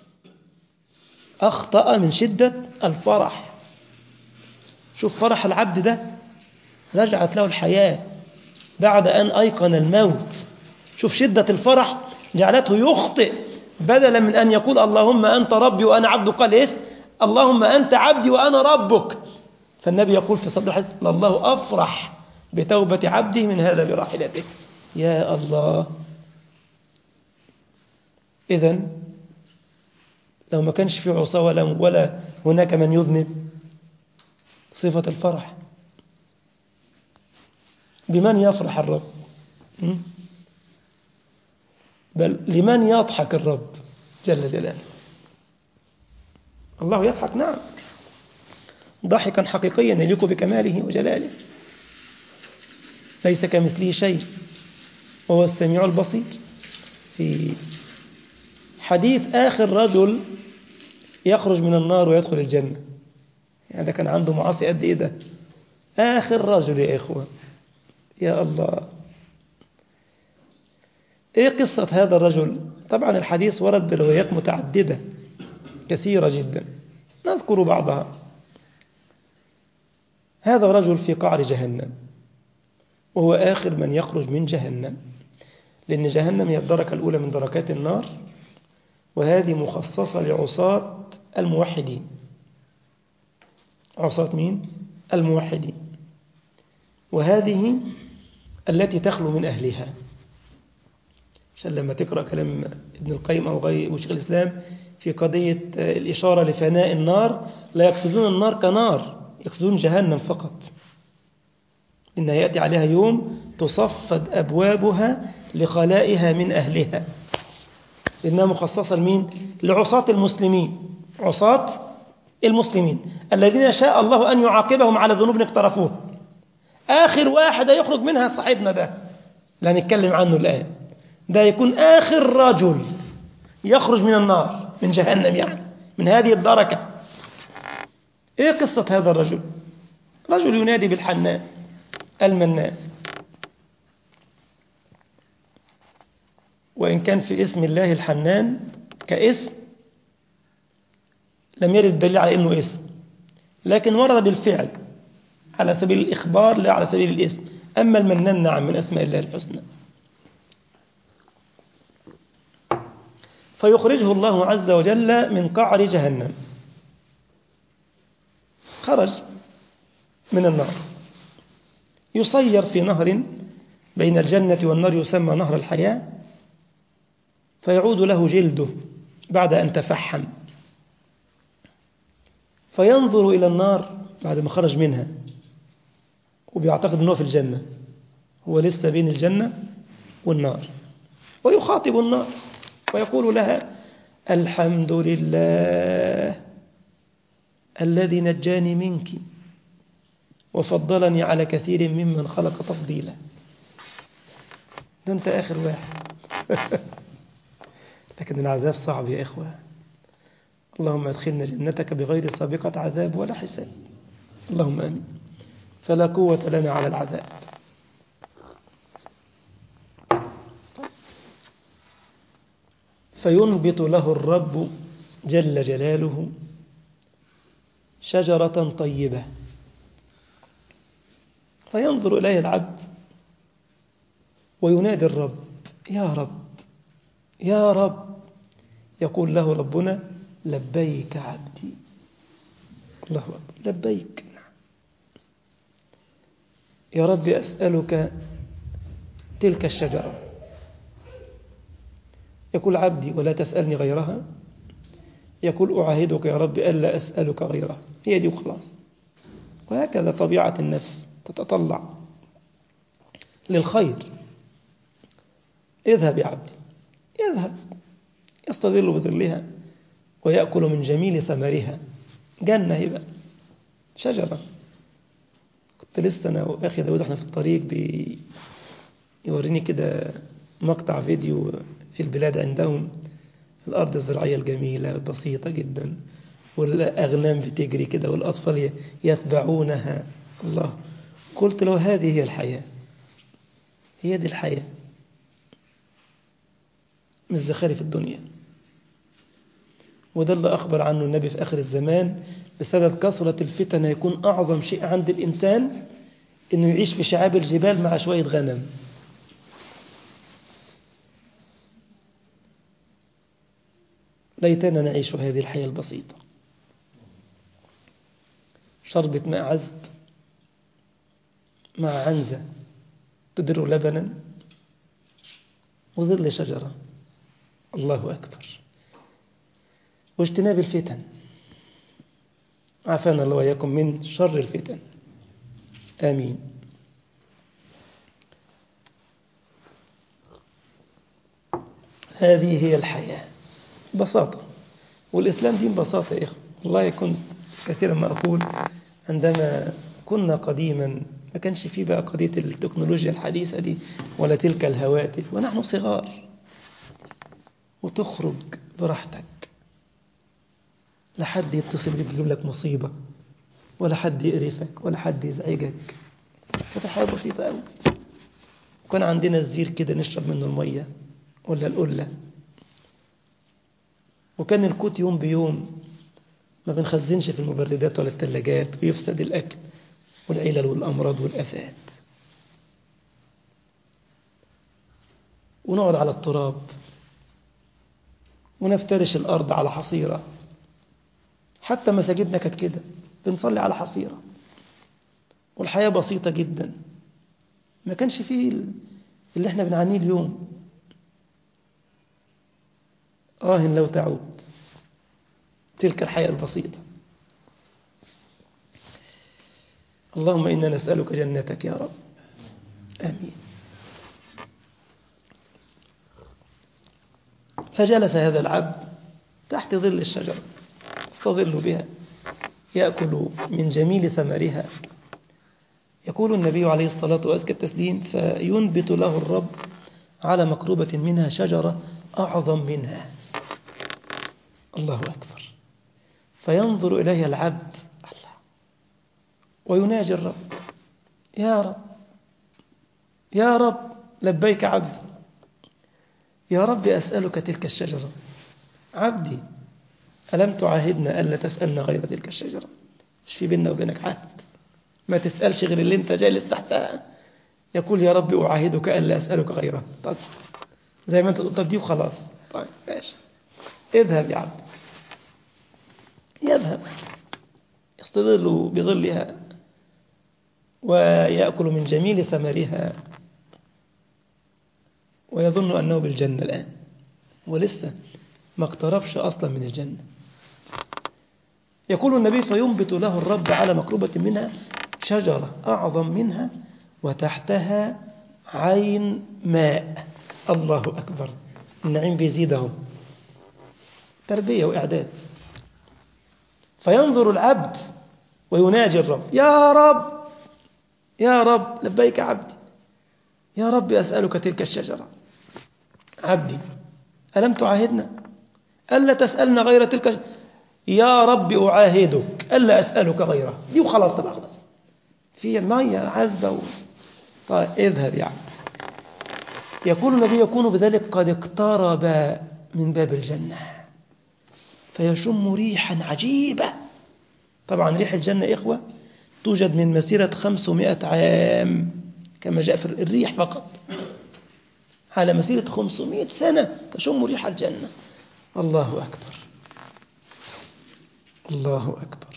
أخطأ من شدة الفرح. شوف فرح العبد ده، رجعت له الحياة بعد أن أيقن الموت. شوف شدة الفرح جعلته يخطئ، بدلا من أن يقول اللهم أنت ربي وأنا عبدك، قال إيه؟ اللهم أنت عبدي وأنا ربك. فالنبي يقول في صدر الحديث: الله أفرح بتوبة عبده من هذا براحلته. يا الله. إذن لو ما كانش في عصا ولا, ولا هناك من يذنب، صفة الفرح بمن يفرح الرب؟ بل لمن يضحك الرب جل جلاله. الله يضحك، نعم، ضحكا حقيقيا يليق بكماله وجلاله، ليس كمثله شيء وهو السميع البصير. في حديث آخر رجل يخرج من النار ويدخل الجنة، يعني كان عنده معاصي قد إيه ده؟ آخر رجل يا إخوة، يا الله. إيه قصة هذا الرجل؟ طبعا الحديث ورد بروايات متعددة كثيرة جدا، نذكر بعضها. هذا رجل في قعر جهنم، وهو آخر من يخرج من جهنم، لأن جهنم هي الدركة الأولى من دركات النار، وهذه مخصصة لعصاة الموحدين. عصاة مين؟ الموحدين. وهذه التي تخلو من أهلها، عشان لما تقرأ كلام ابن القيم أو غيره وشيخ الإسلام في قضية الإشارة لفناء النار، لا يقصدون النار كنار، يقصدون جهنم فقط، إنها يأتي عليها يوم تصفد أبوابها لخلائها من أهلها، إنها مخصصة لمين؟ لعصاة المسلمين، عصاة المسلمين الذين شاء الله أن يعاقبهم على ذنوب اقترفوه. آخر واحد يخرج منها صاحبنا ده لا نتكلم عنه الآن، ده يكون آخر رجل يخرج من النار، من جهنم، يعني من هذه الدركة. إيه قصة هذا الرجل؟ رجل ينادي بالحنان المنان، وإن كان في اسم الله الحنان كاسم، لم يرد دليل على أنه اسم، لكن ورد بالفعل على سبيل الإخبار لا على سبيل الاسم. أما المنان نعم من أسماء الله الحسنى. فيخرجه الله عز وجل من قعر جهنم، خرج من النار، يصير في نهر بين الجنة والنار يسمى نهر الحياة، فيعود له جلده بعد أن تفحم، فينظر إلى النار بعد ما خرج منها وبيعتقد أنه في الجنة، هو لسه بين الجنة والنار، ويخاطب النار ويقول لها الحمد لله الذي نجاني منك وفضلني على كثير ممن خلق تفضيلا. ده أنت آخر واحد. لكن العذاب صعب يا إخوة. اللهم ادخلنا جنتك بغير سابقة عذاب ولا حساب، اللهم آمين. فلا قوة لنا على العذاب. فينبت له الرب جل جلاله شجرة طيبة، فينظر إليه العبد وينادي الرب يا رب يا رب، يقول له ربنا لبيك عبدي. الله أكبر، لبيك يا رب، أسألك تلك الشجرة. يقول عبدي ولا تسألني غيرها، يقول أعاهدك يا رب ألا أسألك غيرها، هي دي وخلاص. وهكذا طبيعة النفس تتطلع للخير. اذهب يا عبدي، يذهب يستظل بظلها ويأكل من جميل ثمرها. جنة هبة، شجرة. كنت لسه أنا وأخي داود احنا في الطريق بيوريني كده مقطع فيديو في البلاد عندهم الأرض الزراعية الجميلة بسيطة جدا، والأغنام بتجري كده والأطفال يتبعونها. الله، قلت له هذه هي الحياة، هي دي الحياة، مش زخارف الدنيا. وده اللي أخبر عنه النبي في آخر الزمان، بسبب كثرة الفتن يكون أعظم شيء عند الإنسان إنه يعيش في شعاب الجبال مع شوية غنم. ليتنا نعيش هذه الحياة البسيطة، شربة ماء عذب مع عنزة تدر لبنا وظل شجرة. الله أكبر. واجتناب الفتن، عافانا الله وإياكم من شر الفتن، آمين. هذه هي الحياة، بساطة. والإسلام دين بساطة يا إخوة. والله كنت كثيرا ما أقول عندما كنا قديما ما كانش فيه بقى قضية التكنولوجيا الحديثة دي ولا تلك الهواتف، ونحن صغار، وتخرج براحتك، لا حد يتصل بك يجيب لك مصيبة، ولا حد يقرفك، ولا حد يزعجك. كانت حياة بسيطة قوي. وكان عندنا الزير كده نشرب منه المية ولا القلة، وكان الكوت يوم بيوم، ما بنخزنش في المبردات ولا الثلاجات ويفسد الأكل والعلل والأمراض والآفات. ونقعد على التراب ونفترش الأرض على حصيرة. حتى مساجدنا كانت كده، بنصلي على حصيرة. والحياة بسيطة جدا، ما كانش فيه اللي احنا بنعانيه اليوم. آه لو تعود تلك الحياة البسيطة. اللهم إنا نسألك جنتك يا رب، آمين. فجلس هذا العبد تحت ظل الشجرة يستظل بها، يأكل من جميل ثمرها. يقول النبي عليه الصلاة وأزكى التسليم فينبت له الرب على مقربة منها شجرة أعظم منها. الله أكبر. فينظر إليها العبد الله ويناجي الرب يا رب يا رب لبيك عبدي، يا رب أسألك تلك الشجرة. عبدي ألم تعاهدنا ألا تسألنا غير تلك الشجرة؟ مش في بيننا وبينك عهد؟ ما تسألش غير اللي انت جالس تحتها. يقول يا رب أعاهدك ألا أسألك غيرها. طب زي ما انت تقول طب دي وخلاص. طيب ماشي، اذهب يا عبد. يذهب يستظل بظلها ويأكل من جميل ثمرها ويظن أنه بالجنة الآن، ولسه ما اقتربش أصلا من الجنة. يقول النبي فينبت له الرب على مقربة منها شجرة أعظم منها وتحتها عين ماء. الله أكبر، النعيم بيزيدهم، تربية وإعداد. فينظر العبد ويناجي الرب يا رب يا رب لبيك عبدي، يا رب أسألك تلك الشجرة. عبدي ألم تعاهدنا ألا تسألنا غير تلك؟ يا رب أعاهدك ألا أسألك غيرها. دي وخلاص تبقى خلاص، في مية عذبة و... طيب اذهب يا عبد. يقول النبي يكون بذلك قد اقترب من باب الجنة فيشم ريحا عجيبة. طبعا ريح الجنة إخوة توجد من مسيرة خمسمائة عام كما جاء في الريح فقط، على مسيرة خمسمائة سنة تشم ريح الجنة. الله أكبر الله أكبر.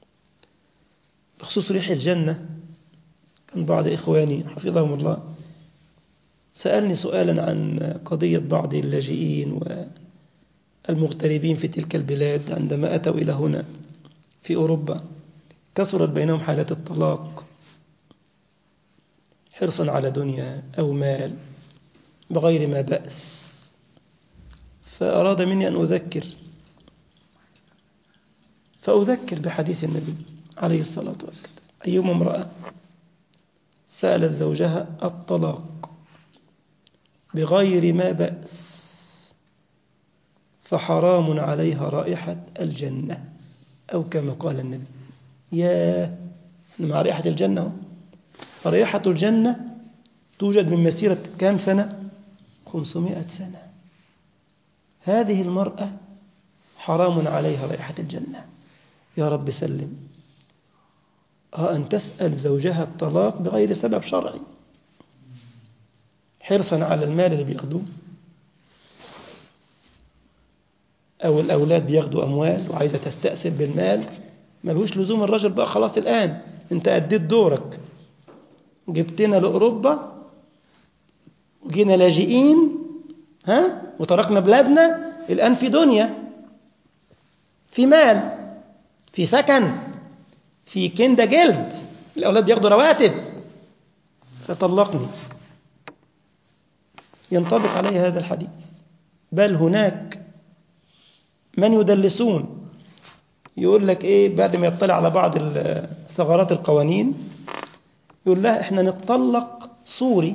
بخصوص ريح الجنة كان بعض إخواني حفظهم الله سألني سؤالا عن قضية بعض اللاجئين والمغتربين في تلك البلاد عندما أتوا إلى هنا في أوروبا. كثرت بينهم حالات الطلاق حرصا على دنيا أو مال بغير ما بأس. فأراد مني أن أذكر فأذكر بحديث النبي عليه الصلاة والسلام أيما امرأة سألت زوجها الطلاق بغير ما بأس فحرام عليها رائحة الجنة، أو كما قال النبي. يا مع رائحة الجنة، رائحة الجنة توجد من مسيرة كام سنة؟ خمسمائة سنة. هذه المرأة حرام عليها رائحة الجنة. يا رب سلم. آه أن تسأل زوجها الطلاق بغير سبب شرعي، حرصا على المال اللي بياخدوه، أو الأولاد بياخدوا أموال وعايزة تستأثر بالمال. ملهوش لزوم الرجل بقى خلاص الآن أنت أديت دورك، جبتنا لأوروبا وجينا لاجئين ها وتركنا بلادنا. الآن في دنيا، في مال، في سكن، في كندا جلد، الأولاد بياخدوا رواتب، فطلقني. ينطبق عليه هذا الحديث. بل هناك من يدلسون يقول لك إيه بعد ما يطلع على بعض ثغرات القوانين يقول لها إحنا نتطلق صوري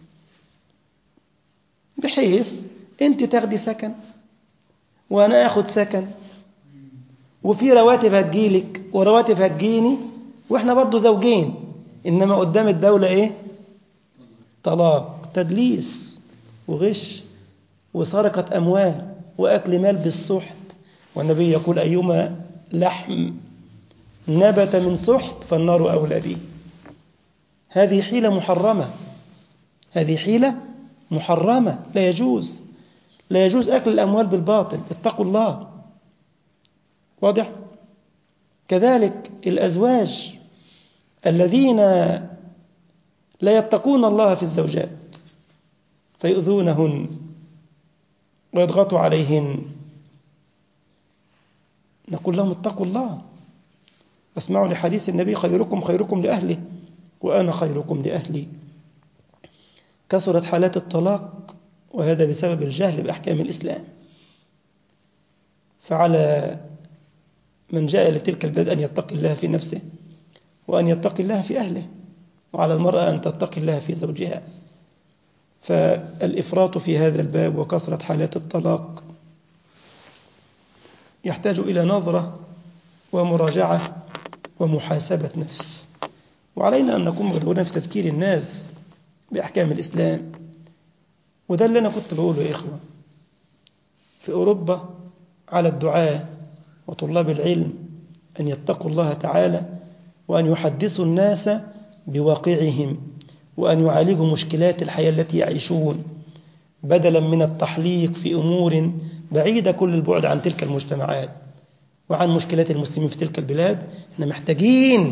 بحيث أنت تاخدي سكن وأنا أخد سكن وفي رواتب هتجيلك ورواتب هتجيني وإحنا برضو زوجين، إنما قدام الدولة إيه؟ طلاق. تدليس وغش وسرقة أموال وأكل مال بالسحت. والنبي يقول أيما لحم نبت من سحت فالنار أولى به. هذه حيلة محرمة، هذه حيلة محرمة، لا يجوز لا يجوز أكل الأموال بالباطل. اتقوا الله. واضح؟ كذلك الأزواج الذين لا يتقون الله في الزوجات فيؤذونهن ويضغطوا عليهن، نقول لهم اتقوا الله واسمعوا لحديث النبي خيركم خيركم لأهله وأنا خيركم لأهلي. كثرت حالات الطلاق وهذا بسبب الجهل بأحكام الإسلام. فعلى من جاء لتلك البلاد أن يتقي الله في نفسه وأن يتقي الله في أهله، وعلى المرأة أن تتقي الله في زوجها. فالإفراط في هذا الباب وكثرة حالات الطلاق يحتاج إلى نظرة ومراجعة ومحاسبة نفس، وعلينا أن نقوم بدورنا في تذكير الناس بأحكام الإسلام. وده اللي أنا كنت بقوله يا إخوة. في أوروبا على الدعاة وطلاب العلم أن يتقوا الله تعالى وأن يحدثوا الناس بواقعهم وأن يعالجوا مشكلات الحياة التي يعيشون بدلا من التحليق في أمور بعيدة كل البعد عن تلك المجتمعات وعن مشكلات المسلمين في تلك البلاد. احنا محتاجين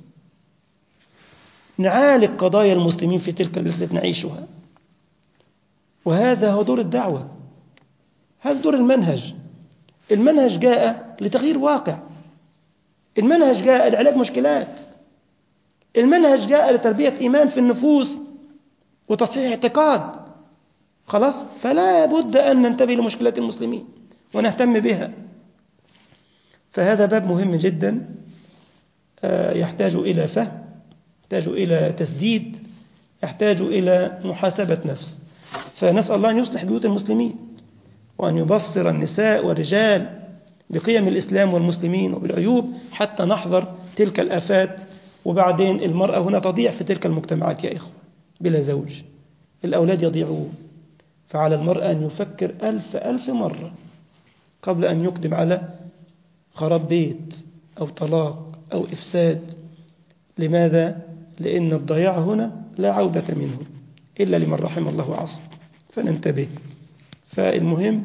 نعالج قضايا المسلمين في تلك البلاد التي نعيشها، وهذا هو دور الدعوة، هذا دور المنهج. المنهج جاء لتغيير واقع، المنهج جاء لعلاج مشكلات، المنهج جاء لتربية إيمان في النفوس وتصحيح اعتقاد. خلاص، فلا بد أن ننتبه لمشكلات المسلمين ونهتم بها. فهذا باب مهم جدا يحتاج إلى فهم، يحتاج إلى تسديد، يحتاج إلى محاسبة نفس. فنسأل الله أن يصلح بيوت المسلمين وأن يبصر النساء والرجال بقيم الإسلام والمسلمين وبالعيوب حتى نحذر تلك الآفات. وبعدين المرأة هنا تضيع في تلك المجتمعات يا إخوة بلا زوج، الأولاد يضيعون. فعلى المرأة أن يفكر ألف ألف مرة قبل أن يقدم على خراب بيت أو طلاق أو إفساد. لماذا؟ لأن الضياع هنا لا عودة منه إلا لمن رحم الله وعصم، فننتبه. فالمهم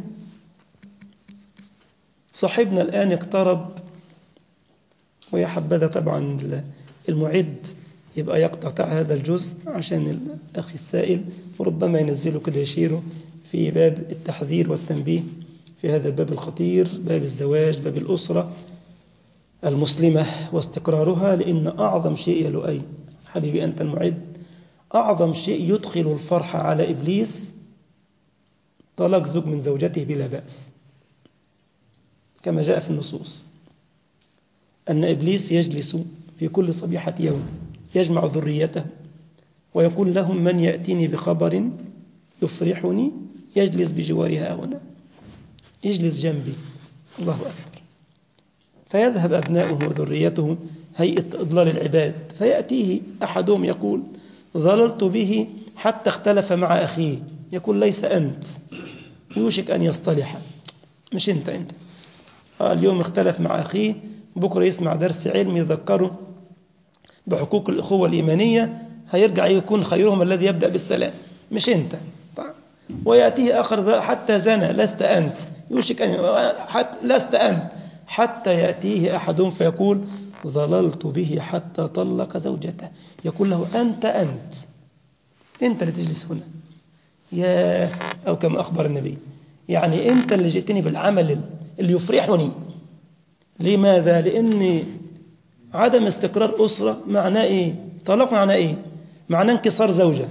صاحبنا الآن اقترب، ويا حبذا طبعا المعد يبقى يقطع هذا الجزء عشان الأخي السائل وربما ينزله كده يشيره في باب التحذير والتنبيه في هذا الباب الخطير، باب الزواج، باب الأسرة المسلمة واستقرارها. لأن أعظم شيء يا لؤي حبيبي أنت المعد، أعظم شيء يدخل الفرح على إبليس طلاق زوج من زوجته بلا بأس، كما جاء في النصوص أن إبليس يجلس في كل صبيحة يوم يجمع ذريته ويقول لهم من يأتيني بخبر يفرحني يجلس بجوارها هنا، يجلس جنبي. الله أكبر. فيذهب أبناؤه وذريته هيئة إضلال العباد، فيأتيه أحدهم يقول ظللت به حتى اختلف مع أخيه، يقول ليس أنت، يوشك أن يصطلح، مش أنت أنت اليوم اختلف مع أخيه، بكرة يسمع درس علم يذكره بحقوق الأخوة الإيمانية، هيرجع يكون خيرهم الذي يبدأ بالسلام، مش أنت. ويأتيه آخر حتى زنى، لست أنت، يوشك أن حتى لست أنت، حتى يأتيه أحدهم فيقول ظللت به حتى طلق زوجته، يقول له أنت أنت أنت اللي تجلس هنا يا، أو كما أخبر النبي يعني أنت اللي جئتني بالعمل اللي يفرحني. لماذا؟ لأن عدم استقرار أسرة معناه إيه؟ طلاق معناه إيه؟ معناه انكسار زوجة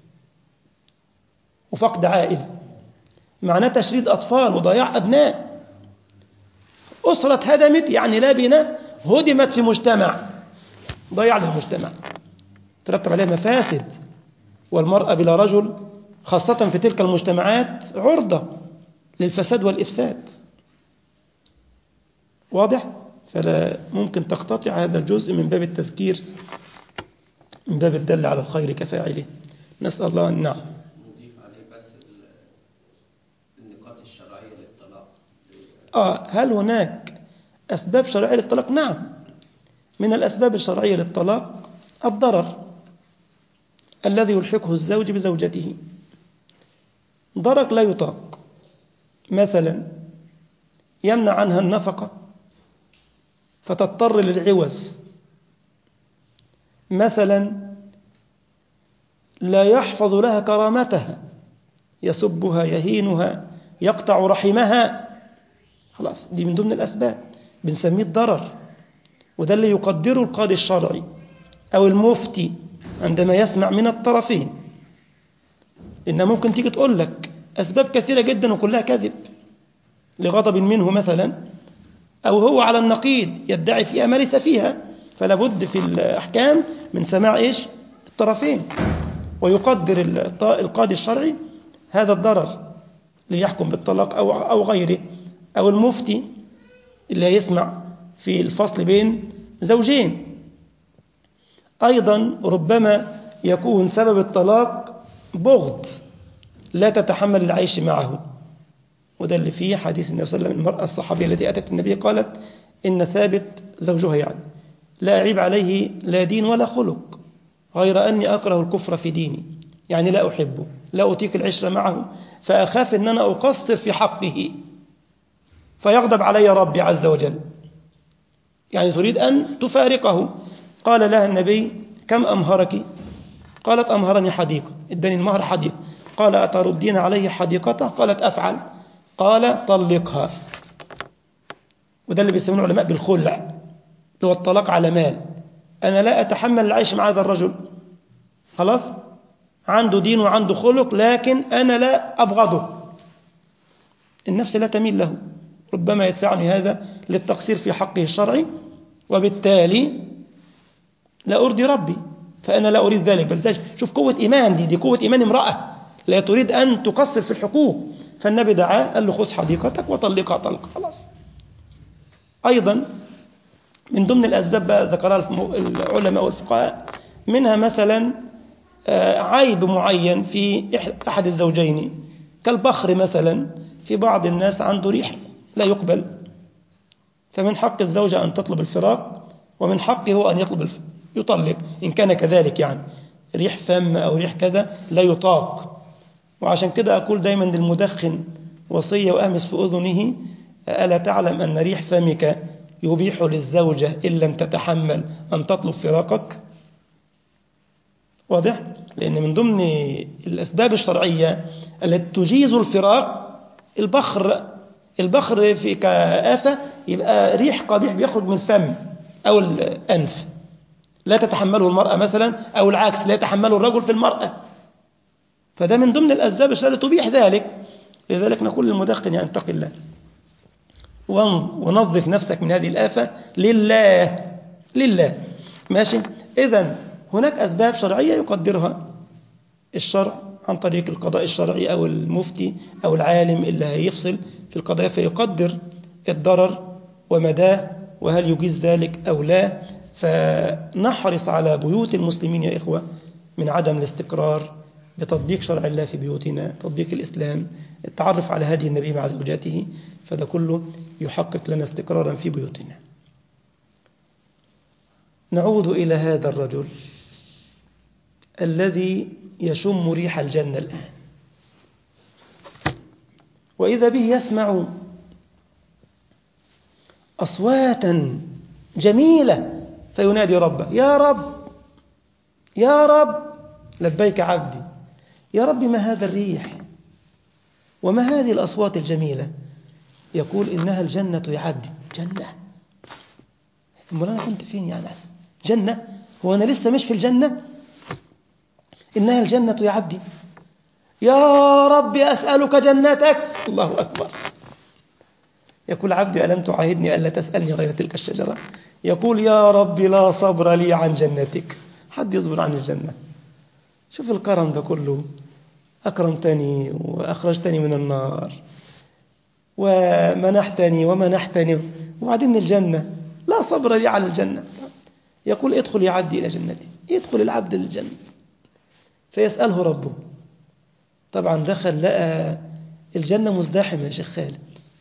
وفقد عائل، معناه تشريد أطفال وضياع أبناء. أسرة هدمت يعني لا بناء، هدمت في مجتمع، ضيع للمجتمع، ترتب عليها مفاسد. والمرأة بلا رجل خاصة في تلك المجتمعات عرضة للفساد والإفساد. واضح؟ فلا ممكن تقتطع هذا الجزء من باب التذكير، من باب الدل على الخير كفاعله. نسأل الله أن نعم. نضيف عليه بس النقاط الشرعية للطلاق. آه هل هناك أسباب شرعية للطلاق؟ نعم، من الأسباب الشرعية للطلاق الضرر الذي يلحقه الزوج بزوجته، ضرر لا يطاق، مثلا يمنع عنها النفقة فتضطر للعوز، مثلا لا يحفظ لها كرامتها، يسبها يهينها يقطع رحمها، خلاص دي من ضمن الأسباب بنسميه الضرر. وده اللي يقدره القاضي الشرعي أو المفتي عندما يسمع من الطرفين، إن ممكن تيجي تقول لك أسباب كثيرة جدا وكلها كذب لغضب منه مثلا، أو هو على النقيض يدعي فيها ما ليس فيها، فلا بد في الأحكام من سماع إيش الطرفين، ويقدر القاضي الشرعي هذا الضرر ليحكم بالطلاق أو أو غيره، أو المفتي اللي يسمع في الفصل بين زوجين. أيضا ربما يكون سبب الطلاق بغض لا تتحمل العيش معه، وده اللي فيه حديث النبي صلى الله عليه وسلم المرأة الصحابية التي أتت النبي قالت إن ثابت زوجها يعني لا أعيب عليه لا دين ولا خلق غير أني أكره الكفر في ديني، يعني لا أحبه، لا أطيق العشرة معه، فأخاف أن أنا أقصر في حقه فيغضب علي ربي عز وجل. يعني تريد أن تفارقه. قال لها النبي كم أمهرك؟ قالت أمهرني حديقة، اداني المهر حديقة. قال أتردين عليه حديقته؟ قالت أفعل. قال طلقها. وده اللي بيسمونه العلماء بالخلع، اللي هو الطلاق على مال. أنا لا أتحمل العيش مع هذا الرجل، خلاص عنده دين وعنده خلق، لكن أنا لا أبغضه، النفس لا تميل له، ربما يدفعني هذا للتقصير في حقه الشرعي، وبالتالي لا أرضي ربي، فأنا لا أريد ذلك. بس شوف قوة إيمان دي دي قوة إيمان امرأة لا تريد أن تقصر في الحقوق. فالنبي دعاه قال له خذ حديقتك وطلقها طلقة، خلاص. أيضا من ضمن الأسباب بقى ذكرها العلماء والفقهاء، منها مثلا عيب معين في أحد الزوجين كالبخر مثلا. في بعض الناس عنده ريح لا يقبل، فمن حق الزوجة أن تطلب الفراق، ومن حقه هو أن يطلب الف... يطلق إن كان كذلك، يعني ريح فم أو ريح كذا لا يطاق. وعشان كده أقول دايما للمدخن وصية وأهمس في أذنه: ألا تعلم أن ريح فمك يبيح للزوجة إن لم تتحمل أن تطلب فراقك؟ واضح؟ لأن من ضمن الأسباب الشرعية التي تجيز الفراق البخر. البخر في كآفة يبقى ريح قبيح بيخرج من الفم أو الأنف لا تتحمله المرأة مثلا، أو العكس لا يتحمله الرجل في المرأة، فده من ضمن الأسباب الشرعية تبيح ذلك. لذلك نقول للمدخن يعني اتق الله ونظف نفسك من هذه الآفة لله لله. ماشي. إذن هناك أسباب شرعية يقدرها الشرع عن طريق القضاء الشرعي أو المفتي أو العالم اللي هيفصل في القضايا، فيقدر الضرر ومداه وهل يجيز ذلك أو لا. فنحرص على بيوت المسلمين يا إخوة من عدم الاستقرار بتطبيق شرع الله في بيوتنا، تطبيق الإسلام، التعرف على هدي النبي مع زوجاته، فده كله يحقق لنا استقرارا في بيوتنا. نعود إلى هذا الرجل الذي يشم ريح الجنة الآن، وإذا به يسمع أصواتا جميلة فينادي ربه: يا رب يا رب لبيك عبدي. يا رب ما هذا الريح وما هذه الأصوات الجميلة؟ يقول: إنها الجنة يا عبدي. جنة؟ أمال أنا كنت فين يعني؟ جنة؟ هو أنا لسه مش في الجنة؟ إنها الجنة يا عبدي. يا رب أسألك جنتك. الله أكبر. يقول: عبدي ألم تعاهدني ألا تسألني غير تلك الشجرة؟ يقول: يا رب لا صبر لي عن جنتك. حد يصبر عن الجنة؟ شوف الكرم ده كله، أكرمتني وأخرجتني من النار ومنحتني ومنحتني، وبعدين الجنة لا صبر لي على الجنة. يقول: ادخل يا عبدي إلى جنتي. يدخل العبد للجنة فيسأله ربه. طبعا دخل لقى الجنة مزدحمة يا شيخ خالد،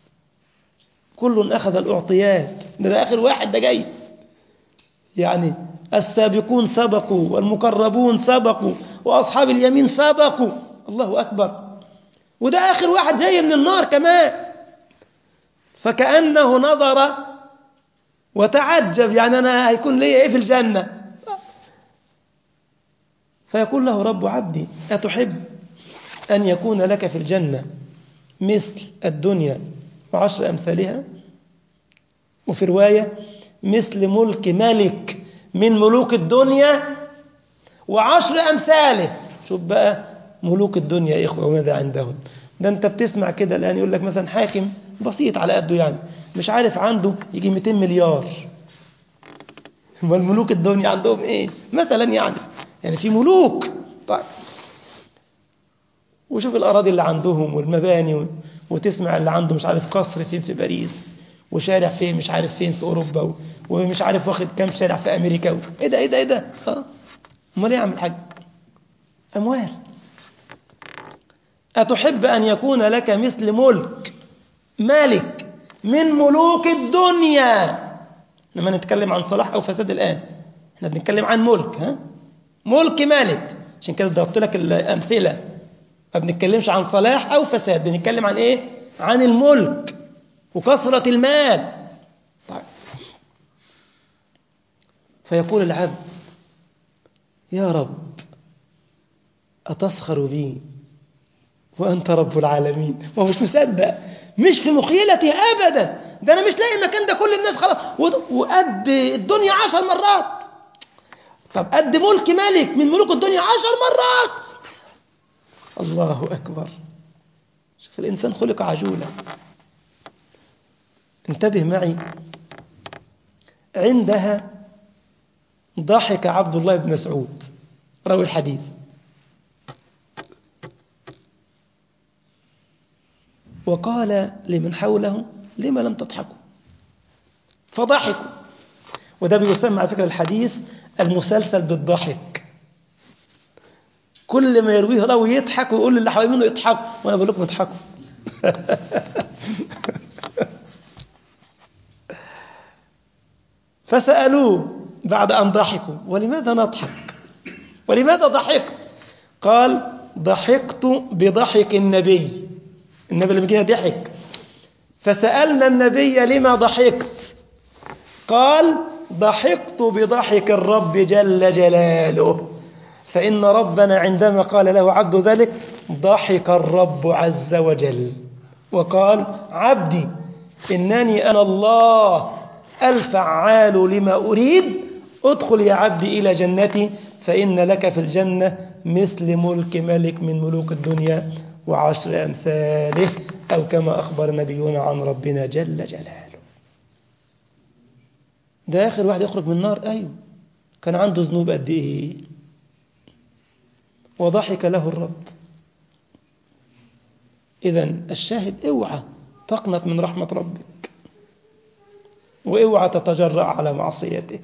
كل أخذ الأعطيات. ده, ده آخر واحد ده جاي، يعني السابقون سبقوا والمقربون سبقوا وأصحاب اليمين سبقوا. الله أكبر. وده آخر واحد جاي من النار كمان، فكأنه نظر وتعجب، يعني أنا هيكون لي إيه في الجنة؟ فيقول له رب: عبدي أتحب أن يكون لك في الجنة مثل الدنيا وعشر أمثالها؟ وفي رواية: مثل ملك ملك من ملوك الدنيا وعشر أمثاله. شوف بقى ملوك الدنيا يا إخوة وماذا عندهم. ده أنت بتسمع كده الآن يقول لك مثلا حاكم بسيط على قده، يعني مش عارف عنده يجي مئتين مليار. والملوك الدنيا عندهم إيه مثلا؟ يعني يعني في ملوك. طيب وشوف الأراضي اللي عندهم والمباني، وتسمع اللي عنده مش عارف قصر فين في باريس، وشارع فين مش عارف فين في أوروبا، ومش عارف واخد كام شارع في أمريكا. إيه ده إيه ده إيه ده آه. أمال إيه يا عم الحاج؟ أموال. أتحب أن يكون لك مثل ملك ملك من ملوك الدنيا. لما نتكلم عن صلاح أو فساد الآن احنا بنتكلم عن ملك، ها؟ ملك ملك، عشان كده ضربت لك الأمثلة. ما بنتكلمش عن صلاح أو فساد، بنتكلم عن إيه؟ عن الملك وكثرة المال. طيب. فيقول العبد: يا رب أتسخر بي وأنت رب العالمين؟ ما مش مصدق، مش في مخيلتي أبدا، ده أنا مش لاقي مكان، ده كل الناس خلاص وقد الدنيا عشر مرات. طب قد ملك ملك من ملوك الدنيا عشر مرات. الله أكبر. شوف الإنسان خلق عجولا. انتبه معي. عندها ضحك عبد الله بن مسعود راوي الحديث، وقال لمن حوله: لما لم تضحكوا؟ فضحكوا. وده بيسمى على فكرة الحديث المسلسل بالضحك. كل ما يرويه راوي يضحك ويقول للي حواليه منه يضحكوا، وانا بقول لكم اضحكوا. فسألوه بعد أن ضحكوا: ولماذا نضحك؟ ولماذا ضحكت؟ قال: ضحكت بضحك النبي. النبي اللي بيجينا ضحك. فسألنا النبي: لما ضحكت؟ قال: ضحكت بضحك الرب جل جلاله، فإن ربنا عندما قال له عبد ذلك ضحك الرب عز وجل وقال: عبدي إنني أنا الله الفعال لما أريد، ادخل يا عبدي إلى جنتي، فإن لك في الجنة مثل ملك ملك من ملوك الدنيا وعشر أمثاله، أو كما أخبر نبينا عن ربنا جل جلاله. ده آخر واحد يخرج من النار. أيوه، كان عنده ذنوب قد إيه وضحك له الرب. إذن الشاهد: اوعى تقنط من رحمة ربك، واوعى تتجرأ على معصيته،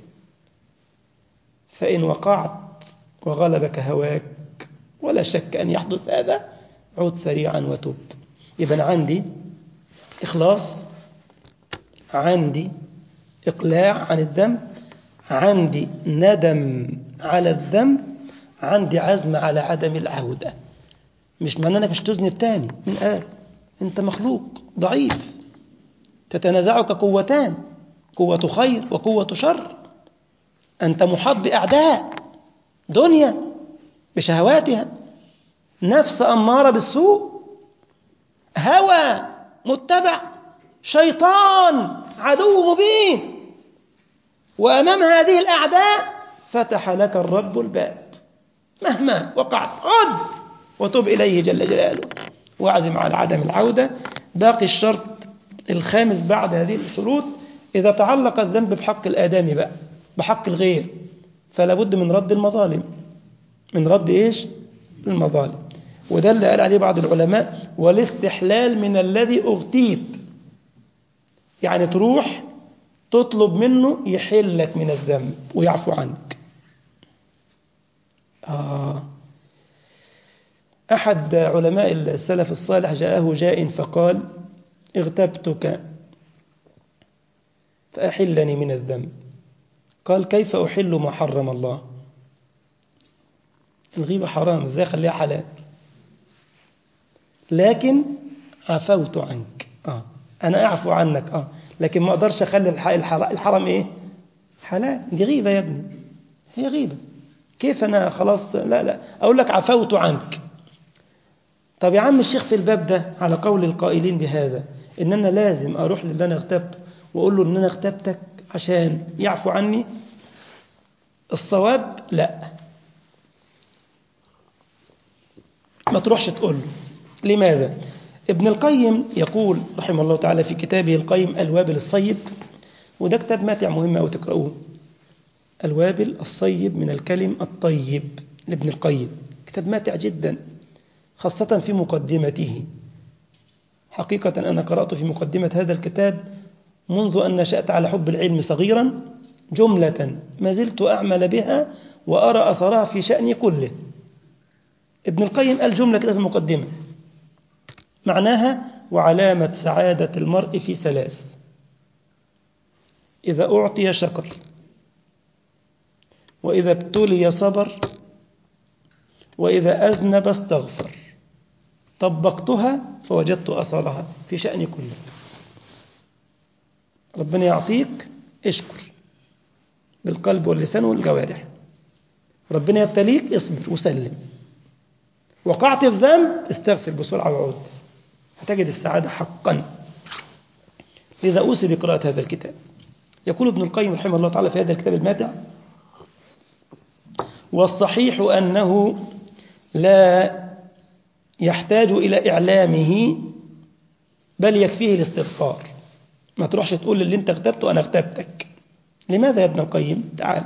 فإن وقعت وغلبك هواك ولا شك أن يحدث هذا، عود سريعا وتوب. يبقى عندي إخلاص، عندي إقلاع عن الذنب، عندي ندم على الذنب، عندي عزم على عدم العودة. مش معنى أنك مش تذنب تاني، من قال؟ أنت مخلوق ضعيف، تتنازعك قوتان، قوة خير وقوة شر. أنت محاط بأعداء دنيا بشهواتها، نفس أمارة بالسوء، هوى متبع، شيطان عدو مبين. وأمام هذه الأعداء فتح لك الرب الباب، مهما وقعت عد وتب إليه جل جلاله واعزم على عدم العودة. باقي الشرط الخامس بعد هذه الشروط: إذا تعلق الذنب بحق الآدمي بقى، بحق الغير، فلا بد من رد المظالم. من رد إيش؟ المظالم. وده اللي قال عليه بعض العلماء: والاستحلال من الذي أغتيت. يعني تروح تطلب منه يحلك من الذنب ويعفو عنك. آه. أحد علماء السلف الصالح جاءه جاء فقال: اغتبتك فأحلني من الذنب. قال: كيف أحل ما حرم الله؟ الغيبة حرام، ازاي خليها حلال؟ لكن عفوت عنك. آه. أنا أعفو عنك، آه. لكن ما أقدرش أخلي الحرام إيه؟ حلال. دي غيبة يا ابني، هي غيبة. كيف أنا خلاص؟ لا لا أقول لك عفوت عنك. طب يا عم الشيخ، في الباب ده على قول القائلين بهذا إن أنا لازم أروح للي أنا اغتبته وأقول له إن أنا اغتبتك عشان يعفو عني؟ الصواب لا، ما تروحش تقول له. لماذا؟ ابن القيم يقول رحمه الله تعالى في كتابه القيم الوابل الصيب، وده كتاب ماتع مهم أو تقرأوه، الوابل الصيب من الكلم الطيب لابن القيم، كتاب ماتع جدا، خاصة في مقدمته. حقيقة أنا قرأت في مقدمة هذا الكتاب منذ أن نشأت على حب العلم صغيرا جملة ما زلت أعمل بها وأرى أثرها في شأني كله. ابن القيم قال جملة كده في المقدمة معناها: وعلامة سعادة المرء في ثلاث: إذا أعطي شكر، وإذا ابتلي صبر، وإذا أذنب استغفر. طبقتها فوجدت أثرها في شأني كله. ربنا يعطيك، اشكر بالقلب واللسان والجوارح. ربنا يبتليك، اصبر وسلم. وقعت في ذنب، استغفر بسرعة وعود، هتجد السعادة حقا. لذا أوصي بقراءة هذا الكتاب. يقول ابن القيم رحمه الله تعالى في هذا الكتاب الماتع: والصحيح أنه لا يحتاج إلى إعلامه، بل يكفيه الاستغفار. ما تروحش تقول للي انت اغتبته أنا اغتبتك. لماذا يا ابن القيم؟ تعال.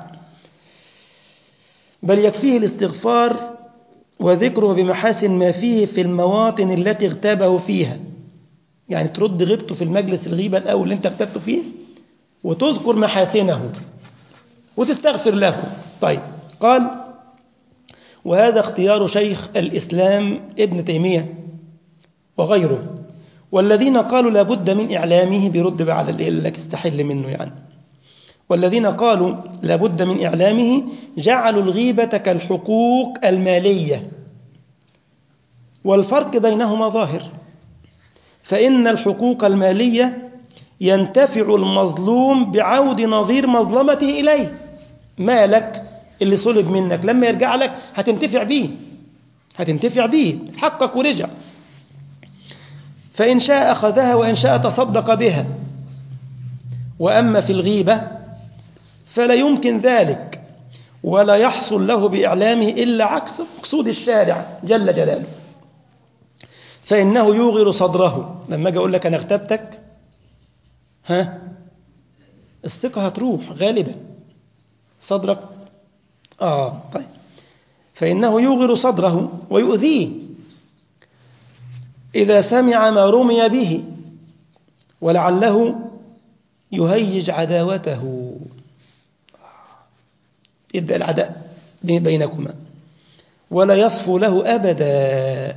بل يكفيه الاستغفار وذكره بمحاسن ما فيه في المواطن التي اغتابه فيها. يعني ترد غيبته في المجلس الغيبة الأول اللي انت اغتبته فيه، وتذكر محاسنه وتستغفر له. طيب، قال: وهذا اختيار شيخ الإسلام ابن تيمية وغيره، والذين قالوا لابد من إعلامه، بيرد بقى على اللي قال لك استحل منه يعني. والذين قالوا لابد من إعلامه جعلوا الغيبة كالحقوق المالية، والفرق بينهما ظاهر. فإن الحقوق المالية ينتفع المظلوم بعود نظير مظلمته إليه. مالك اللي صلب منك لما يرجع لك هتنتفع بيه، هتنتفع بيه، حقك ورجع. فإن شاء أخذها وإن شاء تصدق بها. وأما في الغيبة فلا يمكن ذلك، ولا يحصل له بإعلامه إلا عكس مقصود الشارع جل جلاله. فإنه يوغر صدره. لما أجي أقول لك أنا اغتبتك، ها الثقة هتروح غالبا صدرك. آه طيب. فإنه يوغر صدره ويؤذيه إذا سمع ما رمي به، ولعله يهيج عداوته. يبدأ العداء بينكما، ولا يصفو له أبدا.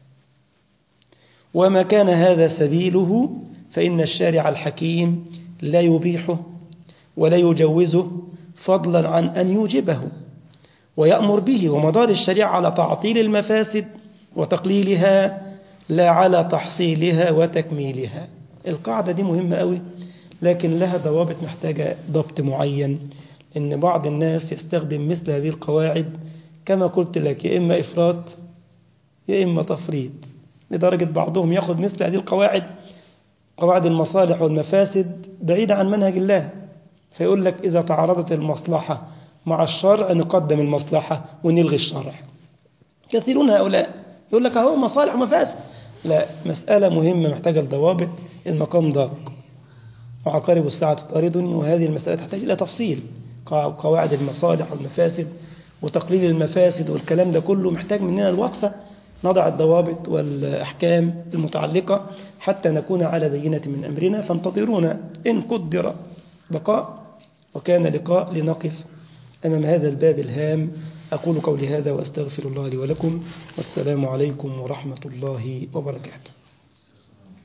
وما كان هذا سبيله، فإن الشارع الحكيم لا يبيحه ولا يجوزه، فضلا عن أن يوجبه ويأمر به. ومدار الشريعة على تعطيل المفاسد وتقليلها، لا على تحصيلها وتكميلها. القاعدة دي مهمة قوي، لكن لها ضوابط محتاجة ضبط معين، إن بعض الناس يستخدم مثل هذه القواعد كما قلت لك، يا إما إفراط يا إما تفريط، لدرجة بعضهم يأخذ مثل هذه القواعد، قواعد المصالح والمفاسد، بعيدة عن منهج الله. فيقول لك إذا تعارضت المصلحة مع الشرع نقدم المصلحة ونلغي الشرع. كثيرون هؤلاء يقول لك أهو مصالح ومفاسد. لا، مسألة مهمة محتاجة الضوابط. المقام ضاق وعقارب الساعة تطاردني، وهذه المسألة تحتاج إلى تفصيل. قواعد المصالح والمفاسد وتقليل المفاسد والكلام ده كله محتاج مننا الوقفة، نضع الضوابط والأحكام المتعلقة حتى نكون على بينة من أمرنا. فانتظرونا إن قدر بقاء وكان لقاء لنقف أمام هذا الباب الهام. أقول قولي هذا وأستغفر الله لي ولكم، والسلام عليكم ورحمة الله وبركاته.